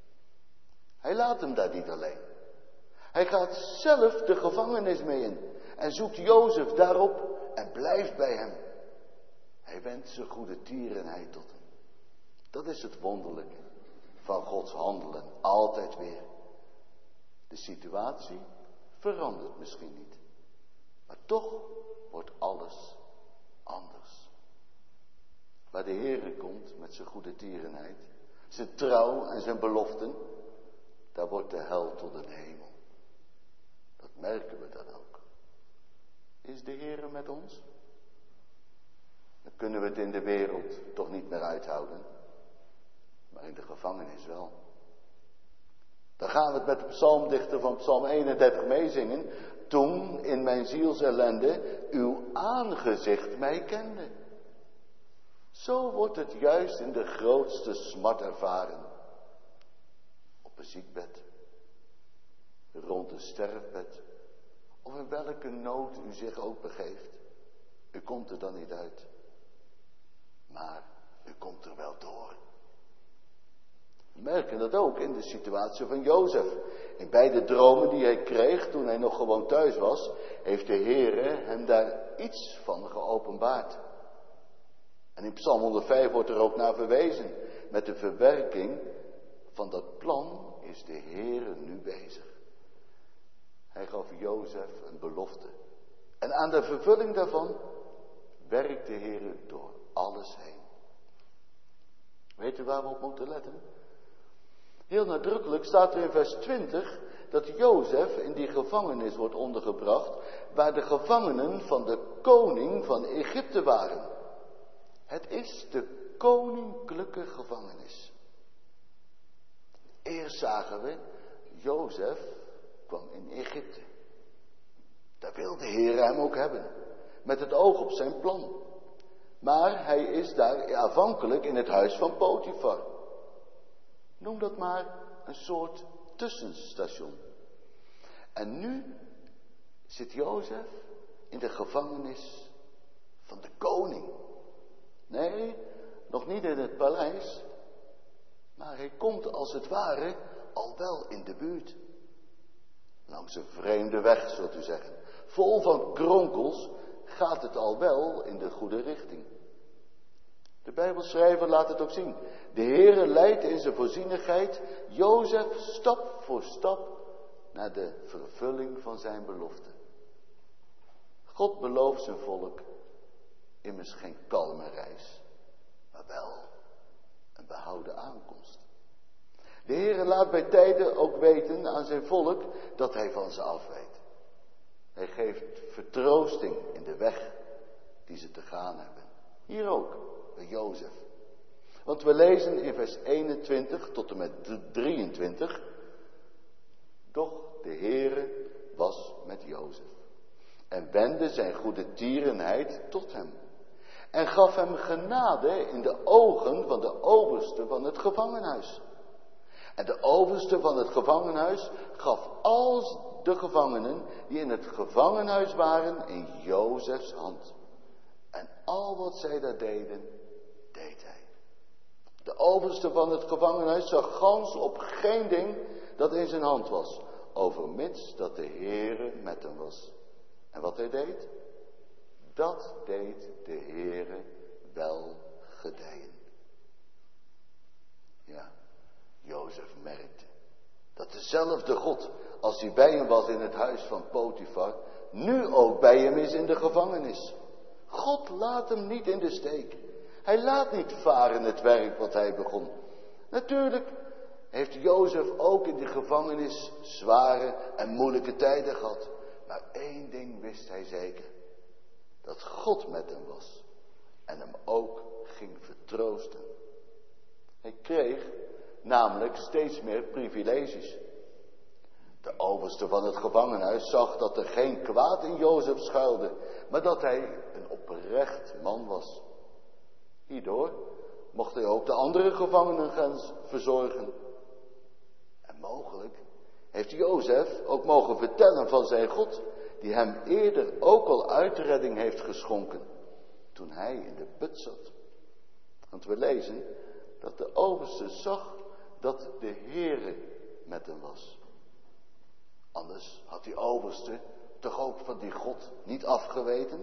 Hij laat hem daar niet alleen. Hij gaat zelf de gevangenis mee in en zoekt Jozef daarop en blijft bij hem. Hij wendt zijn goede tierenheid tot hem. Dat is het wonderlijke van Gods handelen, altijd weer. De situatie verandert misschien niet, maar toch wordt alles anders. Waar de Heere komt met zijn goede tierenheid, zijn trouw en zijn beloften, daar wordt de hel tot een hemel. Dat merken we dan ook. Is de Heere met ons? Dan kunnen we het in de wereld toch niet meer uithouden. Maar in de gevangenis wel. Dan gaan we het met de psalmdichter van Psalm 31 meezingen. Toen in mijn zielsellende uw aangezicht mij kende. Zo wordt het juist in de grootste smart ervaren. Op een ziekbed. Rond een sterfbed. Of in welke nood u zich ook begeeft. U komt er dan niet uit. Maar u komt er wel door. We merken dat ook in de situatie van Jozef. In beide dromen die hij kreeg toen hij nog gewoon thuis was, heeft de Heere hem daar iets van geopenbaard. En in Psalm 105 wordt er ook naar verwezen. Met de verwerking van dat plan is de Heere nu bezig. Hij gaf Jozef een belofte. En aan de vervulling daarvan werkt de Heere door alles heen. Weet u waar we op moeten letten? Heel nadrukkelijk staat er in vers 20 dat Jozef in die gevangenis wordt ondergebracht, waar de gevangenen van de koning van Egypte waren. Het is de koninklijke gevangenis. Eerst zagen we Jozef kwam in Egypte. Daar wil de Heer hem ook hebben, met het oog op zijn plan. Maar hij is daar aanvankelijk in het huis van Potifar. Noem dat maar een soort tussenstation. En nu zit Jozef in de gevangenis van de koning. Nee, nog niet in het paleis, maar hij komt als het ware al wel in de buurt. Langs een vreemde weg, zult u zeggen. Vol van kronkels gaat het al wel in de goede richting. De Bijbelschrijver laat het ook zien. De Heere leidt in zijn voorzienigheid Jozef stap voor stap naar de vervulling van zijn belofte. God belooft zijn volk immers geen kalme reis, maar wel een behouden aankomst. De Heere laat bij tijden ook weten aan zijn volk dat hij van ze afwijkt. Hij geeft vertroosting in de weg die ze te gaan hebben. Hier ook, bij Jozef. Want we lezen in vers 21 tot en met 23. Doch de Heere was met Jozef. En wendde zijn goede tierenheid tot hem. En gaf hem genade in de ogen van de overste van het gevangenhuis. En de overste van het gevangenhuis gaf al de gevangenen die in het gevangenhuis waren in Jozefs hand. En al wat zij daar deden, deed hij. De overste van het gevangenhuis zag gans op geen ding dat in zijn hand was, overmits dat de Heere met hem was. En wat hij deed? Dat deed de Heere wel gedijen. Ja, Jozef merkte dat dezelfde God, als hij bij hem was in het huis van Potifar, nu ook bij hem is in de gevangenis. God laat hem niet in de steek. Hij laat niet varen het werk wat hij begon. Natuurlijk heeft Jozef ook in die gevangenis zware en moeilijke tijden gehad. Maar één ding wist hij zeker. Dat God met hem was. En hem ook ging vertroosten. Hij kreeg namelijk steeds meer privileges. De overste van het gevangenhuis zag dat er geen kwaad in Jozef schuilde, maar dat hij een oprecht man was. Hierdoor mocht hij ook de andere gevangenen gaan verzorgen. En mogelijk heeft Jozef ook mogen vertellen van zijn God, die hem eerder ook al uitredding heeft geschonken, toen hij in de put zat. Want we lezen dat de overste zag dat de Heere met hem was. Anders had die overste toch ook van die God niet afgeweten?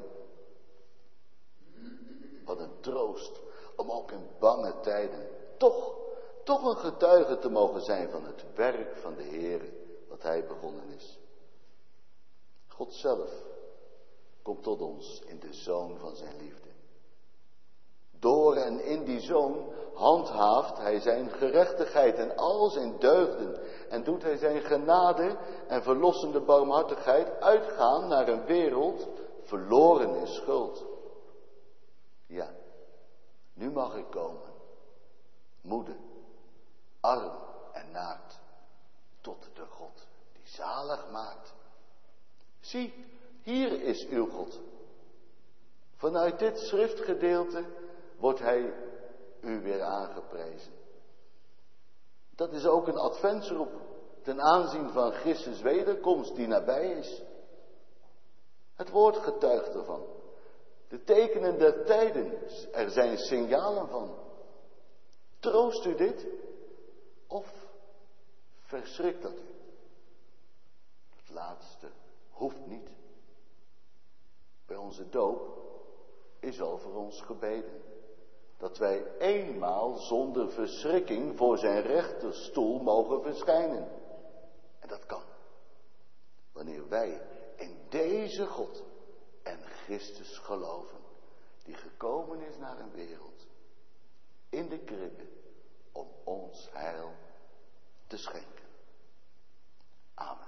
Wat een troost om ook in bange tijden toch een getuige te mogen zijn van het werk van de Heere, wat hij begonnen is. God zelf komt tot ons in de Zoon van zijn liefde. Door en in die Zoon handhaaft hij zijn gerechtigheid en al zijn deugden. En doet hij zijn genade en verlossende barmhartigheid uitgaan naar een wereld verloren in schuld. Ja, nu mag ik komen. Moede, arm en naakt. Tot de God die zalig maakt. Zie, hier is uw God. Vanuit dit schriftgedeelte wordt hij u weer aangeprezen. Dat is ook een adventsroep ten aanzien van Christus wederkomst die nabij is. Het woord getuigt ervan. De tekenen der tijden, er zijn signalen van. Troost u dit? Of verschrikt dat u? Het laatste hoeft niet. Bij onze doop is over ons gebeden. Dat wij eenmaal zonder verschrikking voor zijn rechterstoel mogen verschijnen. En dat kan. Wanneer wij in deze God en Christus geloven. Die gekomen is naar een wereld. In de kribbe. Om ons heil te schenken. Amen.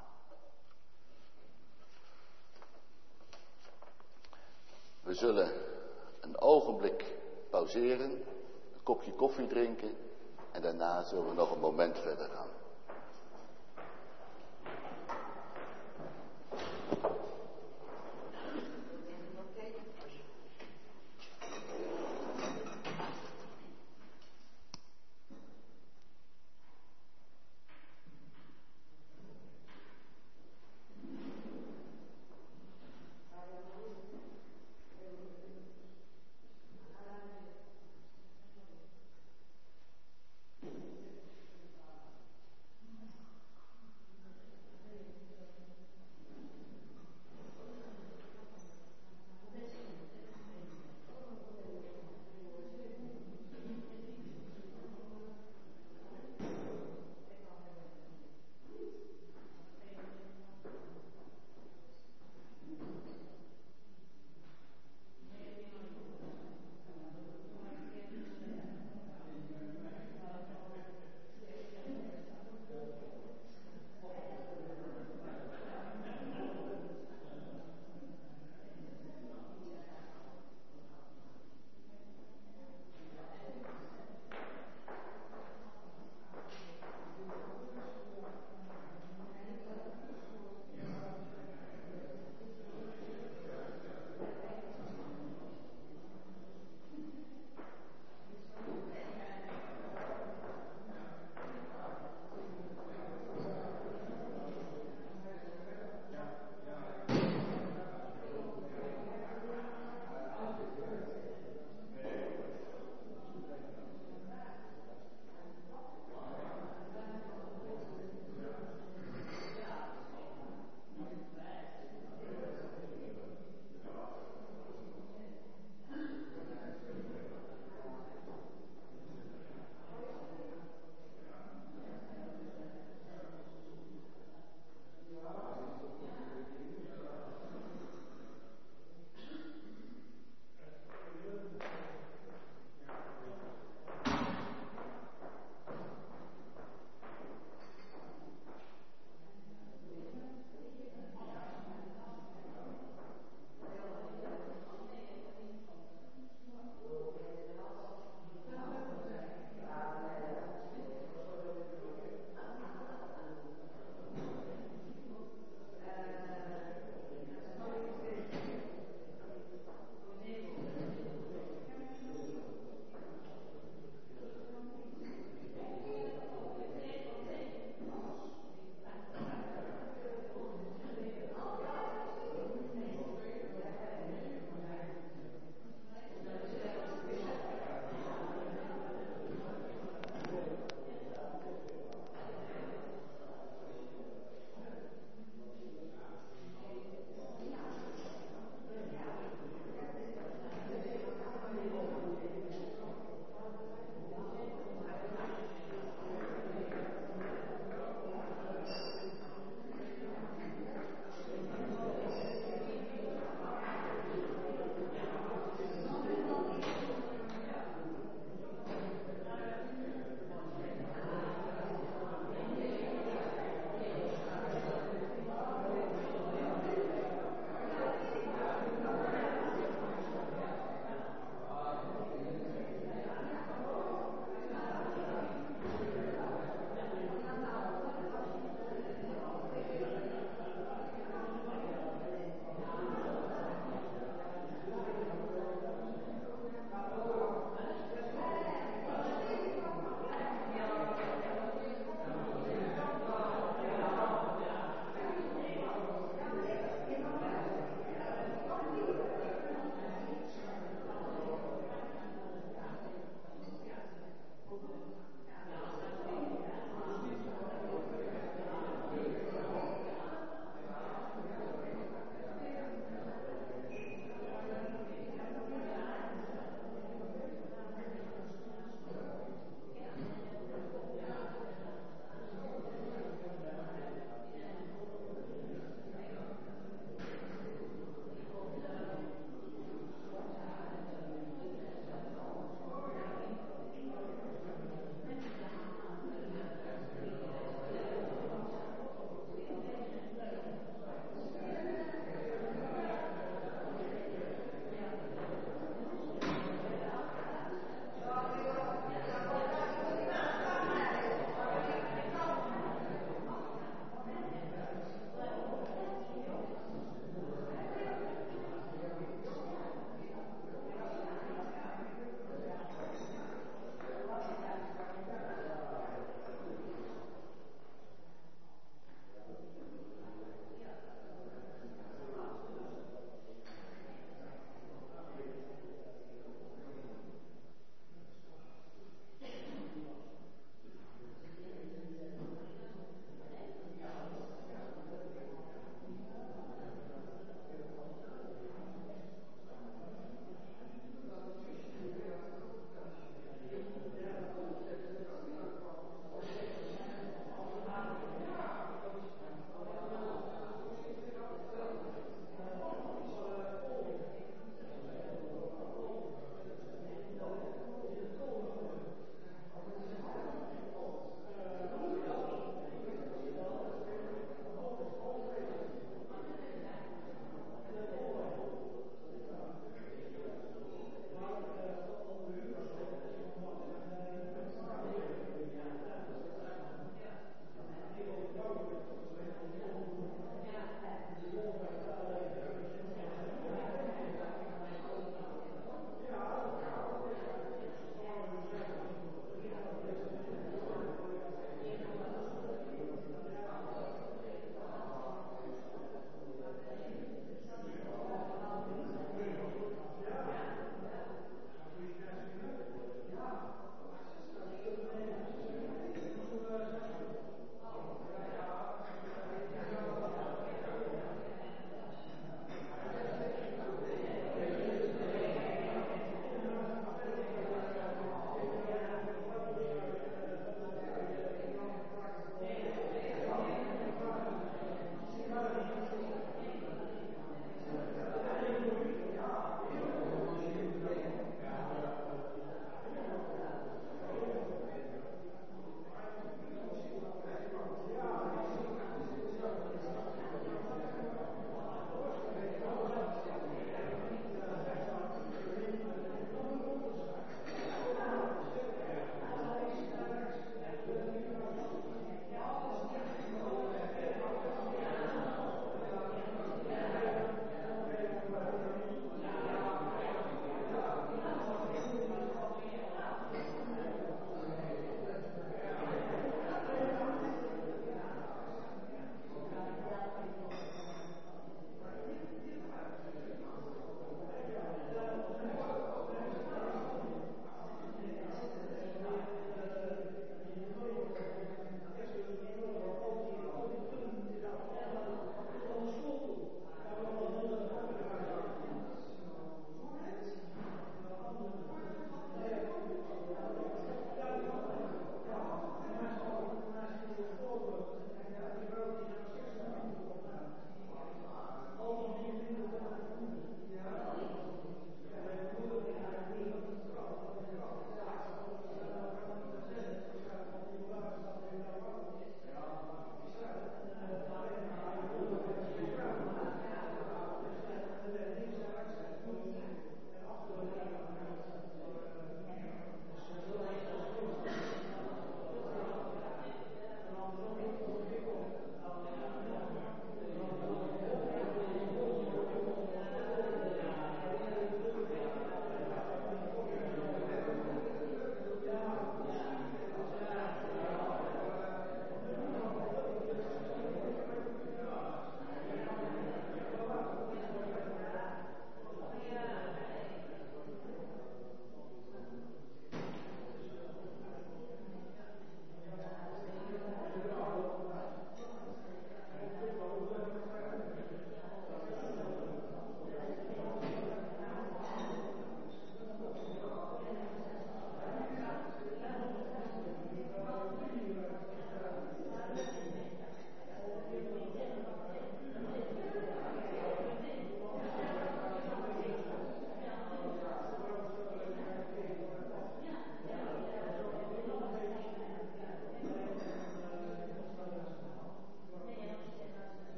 We zullen een ogenblik pauzeren, een kopje koffie drinken en daarna zullen we nog een moment verder gaan.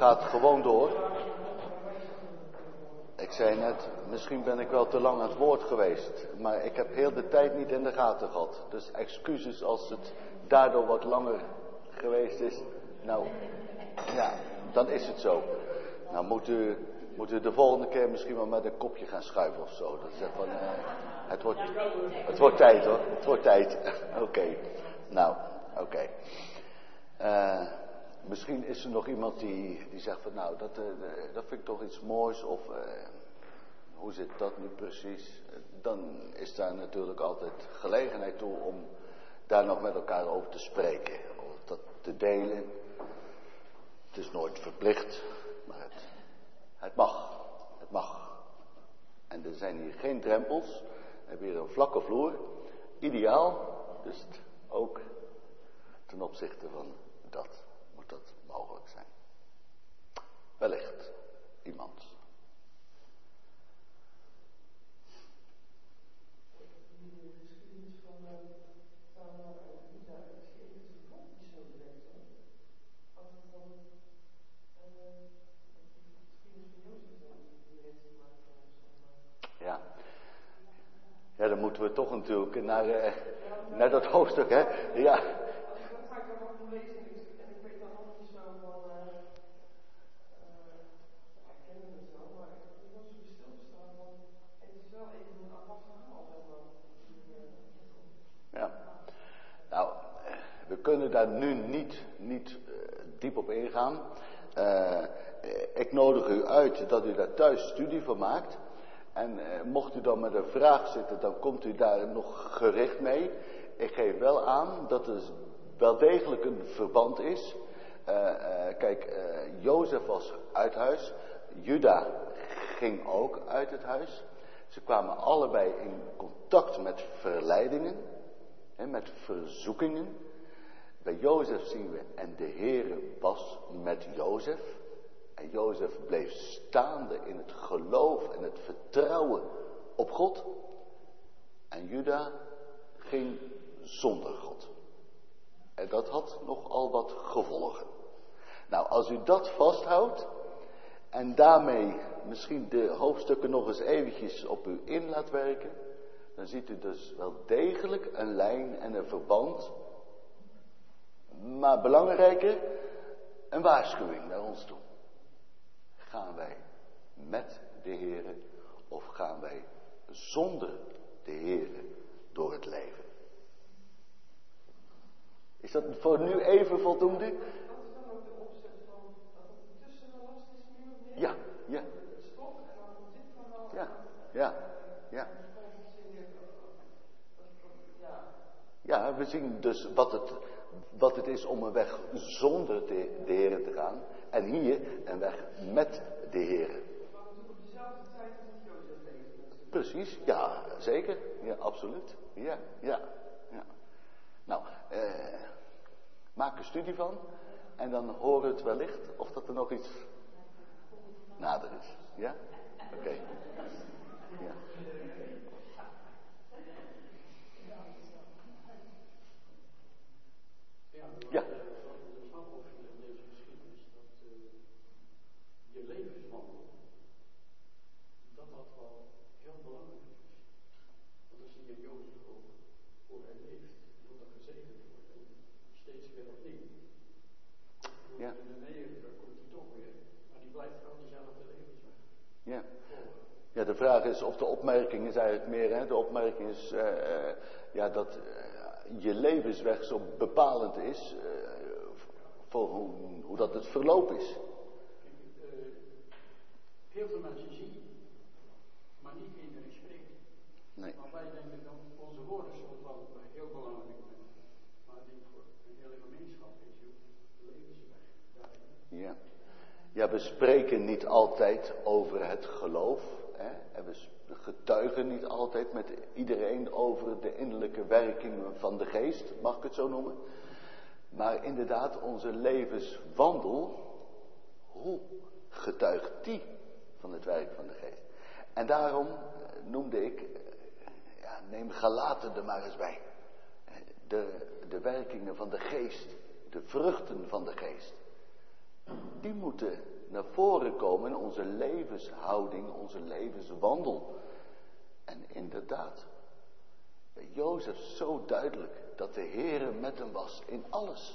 gaat gewoon door. Ik zei net, misschien ben ik wel te lang aan het woord geweest. Maar ik heb heel de tijd niet in de gaten gehad. Dus excuses als het daardoor wat langer geweest is. Nou, ja, dan is het zo. Nou moet u de volgende keer misschien wel met een kopje gaan schuiven of zo. Dat is van, het wordt tijd hoor, het wordt tijd. Oké. Nou, oké. Misschien is er nog iemand die zegt van nou, dat vind ik toch iets moois. Of hoe zit dat nu precies? Dan is daar natuurlijk altijd gelegenheid toe om daar nog met elkaar over te spreken. Of dat te delen. Het is nooit verplicht, maar het mag. Het mag. En er zijn hier geen drempels. We hebben hier een vlakke vloer. Ideaal. Dus ook ten opzichte van dat moet dat mogelijk zijn. Wellicht iemand. Ja, dan moeten we toch natuurlijk naar dat hoofdstuk, hè? Ja. Dat ga ik dan ook nog lezen en ik weet dan nog niet zo van, ik ken het wel, maar ik heb er wel zo stilgestaan van, het is wel even een apart verhaal, zeg maar. Ja. Nou, we kunnen daar nu niet diep op ingaan. Ik nodig u uit dat u daar thuis studie van maakt. En mocht u dan met een vraag zitten, dan komt u daar nog gericht mee. Ik geef wel aan dat er wel degelijk een verband is. Kijk, Jozef was uit huis. Juda ging ook uit het huis. Ze kwamen allebei in contact met verleidingen. Met verzoekingen. Bij Jozef zien we, en de Heere was met Jozef. En Jozef bleef staande in het geloof en het vertrouwen op God. En Juda ging zonder God. En dat had nogal wat gevolgen. Nou, als u dat vasthoudt en daarmee misschien de hoofdstukken nog eens eventjes op u in laat werken, dan ziet u dus wel degelijk een lijn en een verband. Maar belangrijker, een waarschuwing naar ons toe. Gaan wij met de Heere of gaan wij zonder de Heere door het leven? Is dat voor nu even voldoende? Dat is dan ook de opzet van dat het tussen de last is min of meer. Ja, ja. Het stopt en dan komt dit verhaal. Ja. Ja, we zien dus wat het is om een weg zonder de Heere te gaan. En hier een weg met de Heere. Maar natuurlijk op dezelfde tijd als het Jozef leefde. Precies, ja, zeker. Ja, absoluut. Ja. Nou, maak er studie van. En dan horen we het wellicht of dat er nog iets nader is. Ja? Oké. Ja. Ja. Je levenswandel, dat wel heel belangrijk is. Want dan zie je Jozef ook hoe hij leeft, hoe dat gezegend wordt. En steeds weer opnieuw. Ja. In de leven, daar komt hij toch weer. Maar die blijft wel dezelfde levensweg. Ja. Ja, de vraag is of de opmerking is eigenlijk meer, hè? De opmerking is dat je levensweg zo bepalend is voor hoe dat het verloop is. Heel veel mensen zien, maar niet iedereen spreekt. Nee. Maar wij denken dan, onze woorden zullen wel heel belangrijk zijn. Maar ik denk voor een hele gemeenschap is je levensweg daarin. Ja, we spreken niet altijd over het geloof. Hè? En we getuigen niet altijd met iedereen over de innerlijke werkingen van de geest, mag ik het zo noemen. Maar inderdaad, onze levenswandel, hoe getuigt die van het werk van de geest? En daarom noemde ik, neem Galaten er maar eens bij. De werkingen van de geest, de vruchten van de geest. Die moeten naar voren komen in onze levenshouding, onze levenswandel. En inderdaad, bij Jozef zo duidelijk dat de Heere met hem was in alles.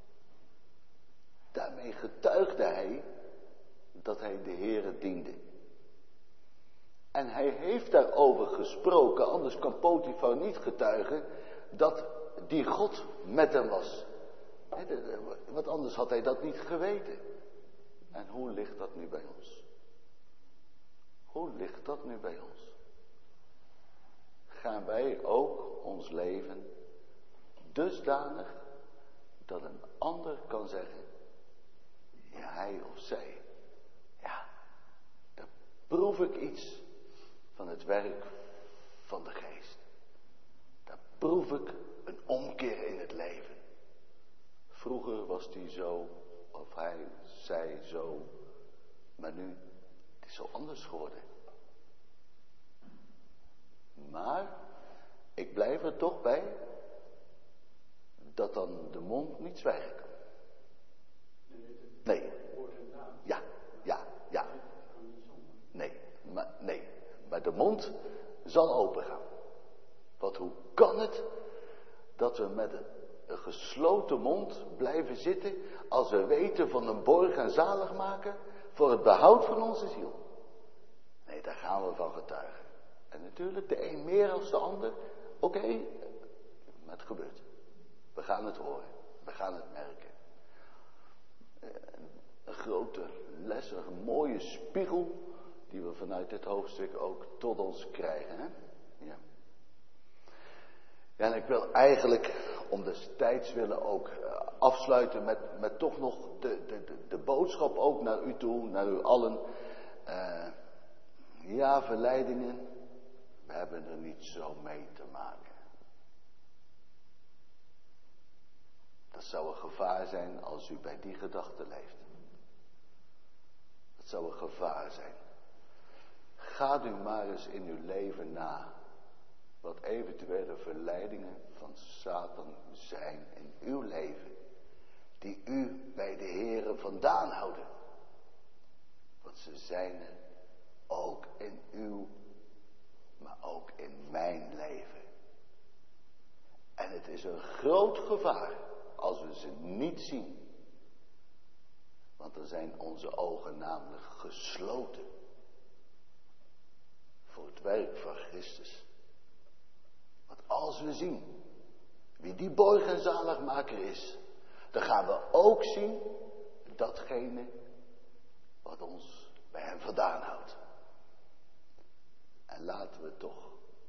Daarmee getuigde hij dat hij de Heere diende. En hij heeft daarover gesproken, anders kan Potifar niet getuigen dat die God met hem was. Want anders had hij dat niet geweten. En hoe ligt dat nu bij ons? Hoe ligt dat nu bij ons? Gaan wij ook ons leven dusdanig dat een ander kan zeggen, ja, hij of zij, ja, daar proef ik iets van het werk van de geest. Daar proef ik een omkeer in het leven. Vroeger was die zo, of hij, zij zo, maar nu, het is zo anders geworden. Maar, ik blijf er toch bij, dat dan de mond niet zwijgen kan. Nee. Ja. Nee. Maar de mond zal open gaan. Want hoe kan het dat we met een gesloten mond blijven zitten als we weten van een borg en zalig maken voor het behoud van onze ziel? Nee, daar gaan we van getuigen. En natuurlijk, de een meer dan de ander. Oké, maar het gebeurt. We gaan het horen. We gaan het merken. Een grote les, een mooie spiegel die we vanuit dit hoofdstuk ook tot ons krijgen. Hè? Ja. Ja, en ik wil eigenlijk om des tijds willen ook afsluiten met toch nog de boodschap ook naar u toe, naar u allen. Ja, verleidingen, we hebben er niet zo mee te maken. Dat zou een gevaar zijn als u bij die gedachte leeft. Dat zou een gevaar zijn. Gaat u maar eens in uw leven na wat eventuele verleidingen van Satan zijn in uw leven, die u bij de Heere vandaan houden. Want ze zijn er ook in uw, maar ook in mijn leven. En het is een groot gevaar als we ze niet zien. Want dan zijn onze ogen namelijk gesloten voor het werk van Christus. Want als we zien wie die borg en zaligmaker is, dan gaan we ook zien datgene wat ons bij hem vandaan houdt. En laten we toch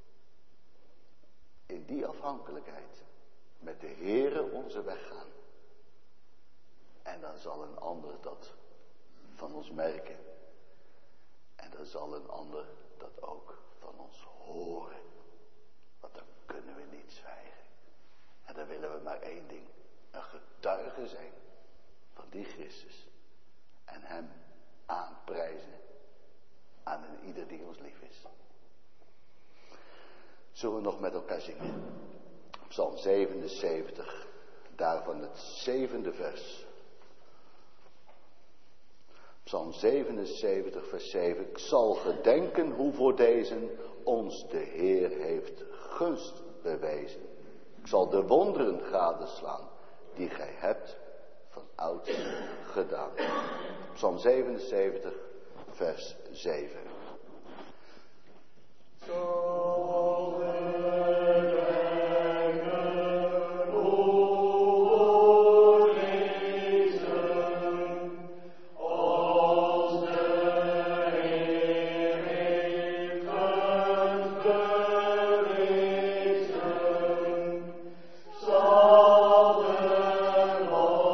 in die afhankelijkheid met de Heere onze weg gaan. En dan zal een ander dat van ons merken. En dan zal een ander dat ook van ons horen. Want dan kunnen we niet zwijgen. En dan willen we maar één ding. Een getuige zijn van die Christus. En hem aanprijzen aan een ieder die ons lief is. Zullen we nog met elkaar zingen? Psalm 77, daarvan het 7e vers. Psalm 77, vers 7. Ik zal gedenken hoe voor deze ons de Heer heeft gunst bewezen. Ik zal de wonderen gadeslaan die gij hebt van oud gedaan. Psalm 77, vers 7.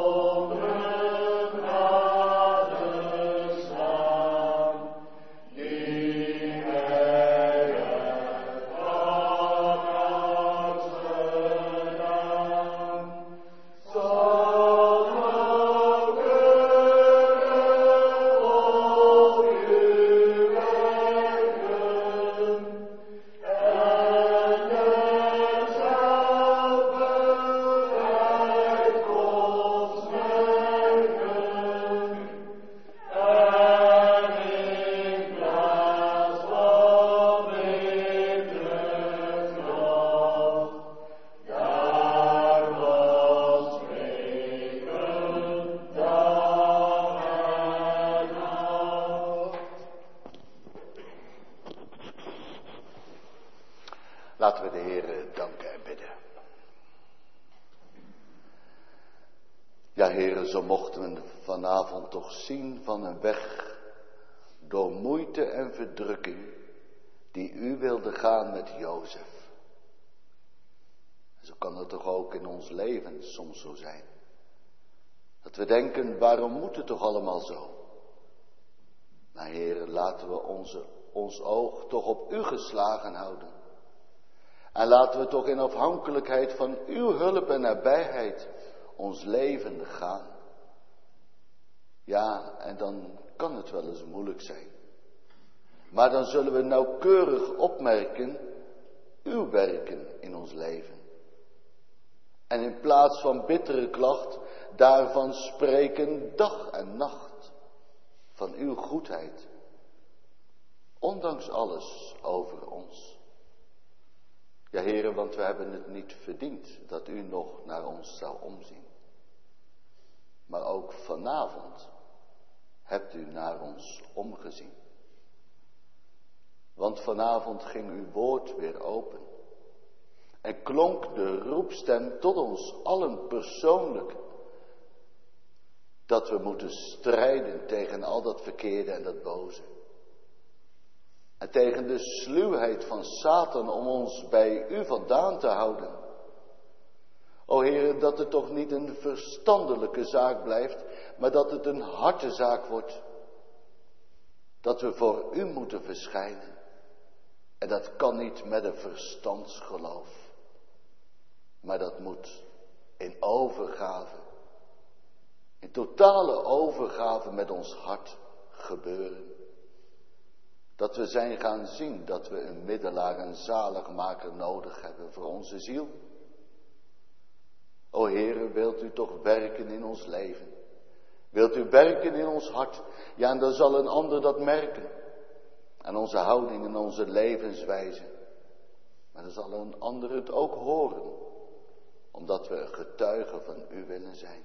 Yeah. Laten we de Heer danken en bidden. Ja, Heer, zo mochten we vanavond toch zien van een weg door moeite en verdrukking die u wilde gaan met Jozef. Zo kan het toch ook in ons leven soms zo zijn. Dat we denken, waarom moet het toch allemaal zo? Maar Heer, laten we ons oog toch op u geslagen houden. En laten we toch in afhankelijkheid van uw hulp en nabijheid ons leven gaan. Ja, en dan kan het wel eens moeilijk zijn. Maar dan zullen we nauwkeurig opmerken uw werken in ons leven. En in plaats van bittere klacht, daarvan spreken dag en nacht van uw goedheid. Ondanks alles over ons. Ja, Heere, want we hebben het niet verdiend dat u nog naar ons zou omzien. Maar ook vanavond hebt u naar ons omgezien. Want vanavond ging uw woord weer open. En klonk de roepstem tot ons allen persoonlijk. Dat we moeten strijden tegen al dat verkeerde en dat boze. En tegen de sluwheid van Satan om ons bij u vandaan te houden. O Heer, dat het toch niet een verstandelijke zaak blijft, maar dat het een hartezaak wordt. Dat we voor u moeten verschijnen. En dat kan niet met een verstandsgeloof. Maar dat moet in overgave. In totale overgave met ons hart gebeuren. Dat we zijn gaan zien dat we een middelaar, een zaligmaker nodig hebben voor onze ziel. O Heere, wilt u toch werken in ons leven? Wilt u werken in ons hart? Ja, en dan zal een ander dat merken. Aan onze houding en onze levenswijze. Maar dan zal een ander het ook horen. Omdat we getuigen van u willen zijn.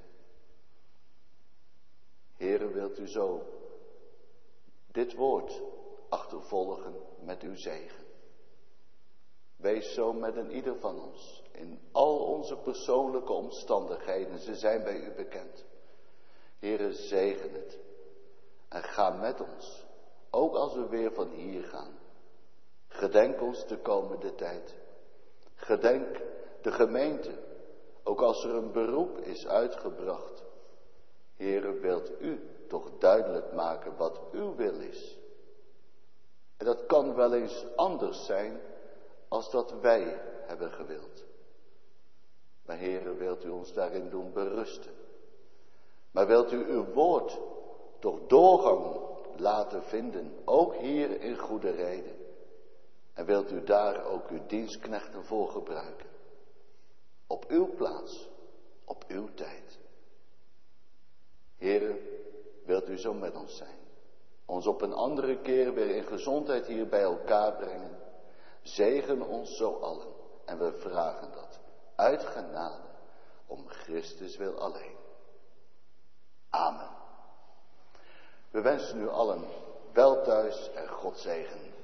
Heere, wilt u zo dit woord achtervolgen met uw zegen. Wees zo met een ieder van ons. In al onze persoonlijke omstandigheden. Ze zijn bij u bekend. Heere, zegen het. En ga met ons. Ook als we weer van hier gaan. Gedenk ons de komende tijd. Gedenk de gemeente. Ook als er een beroep is uitgebracht. Heere, wilt u toch duidelijk maken wat uw wil is. En dat kan wel eens anders zijn als dat wij hebben gewild. Maar Heere, wilt u ons daarin doen berusten. Maar wilt u uw woord toch doorgang laten vinden, ook hier in Goede Reden. En wilt u daar ook uw dienstknechten voor gebruiken. Op uw plaats, op uw tijd. Heere, wilt u zo met ons zijn. Ons op een andere keer weer in gezondheid hier bij elkaar brengen. Zegen ons zo allen. En we vragen dat uit genade om Christus wil alleen. Amen. We wensen u allen wel thuis en God zegen.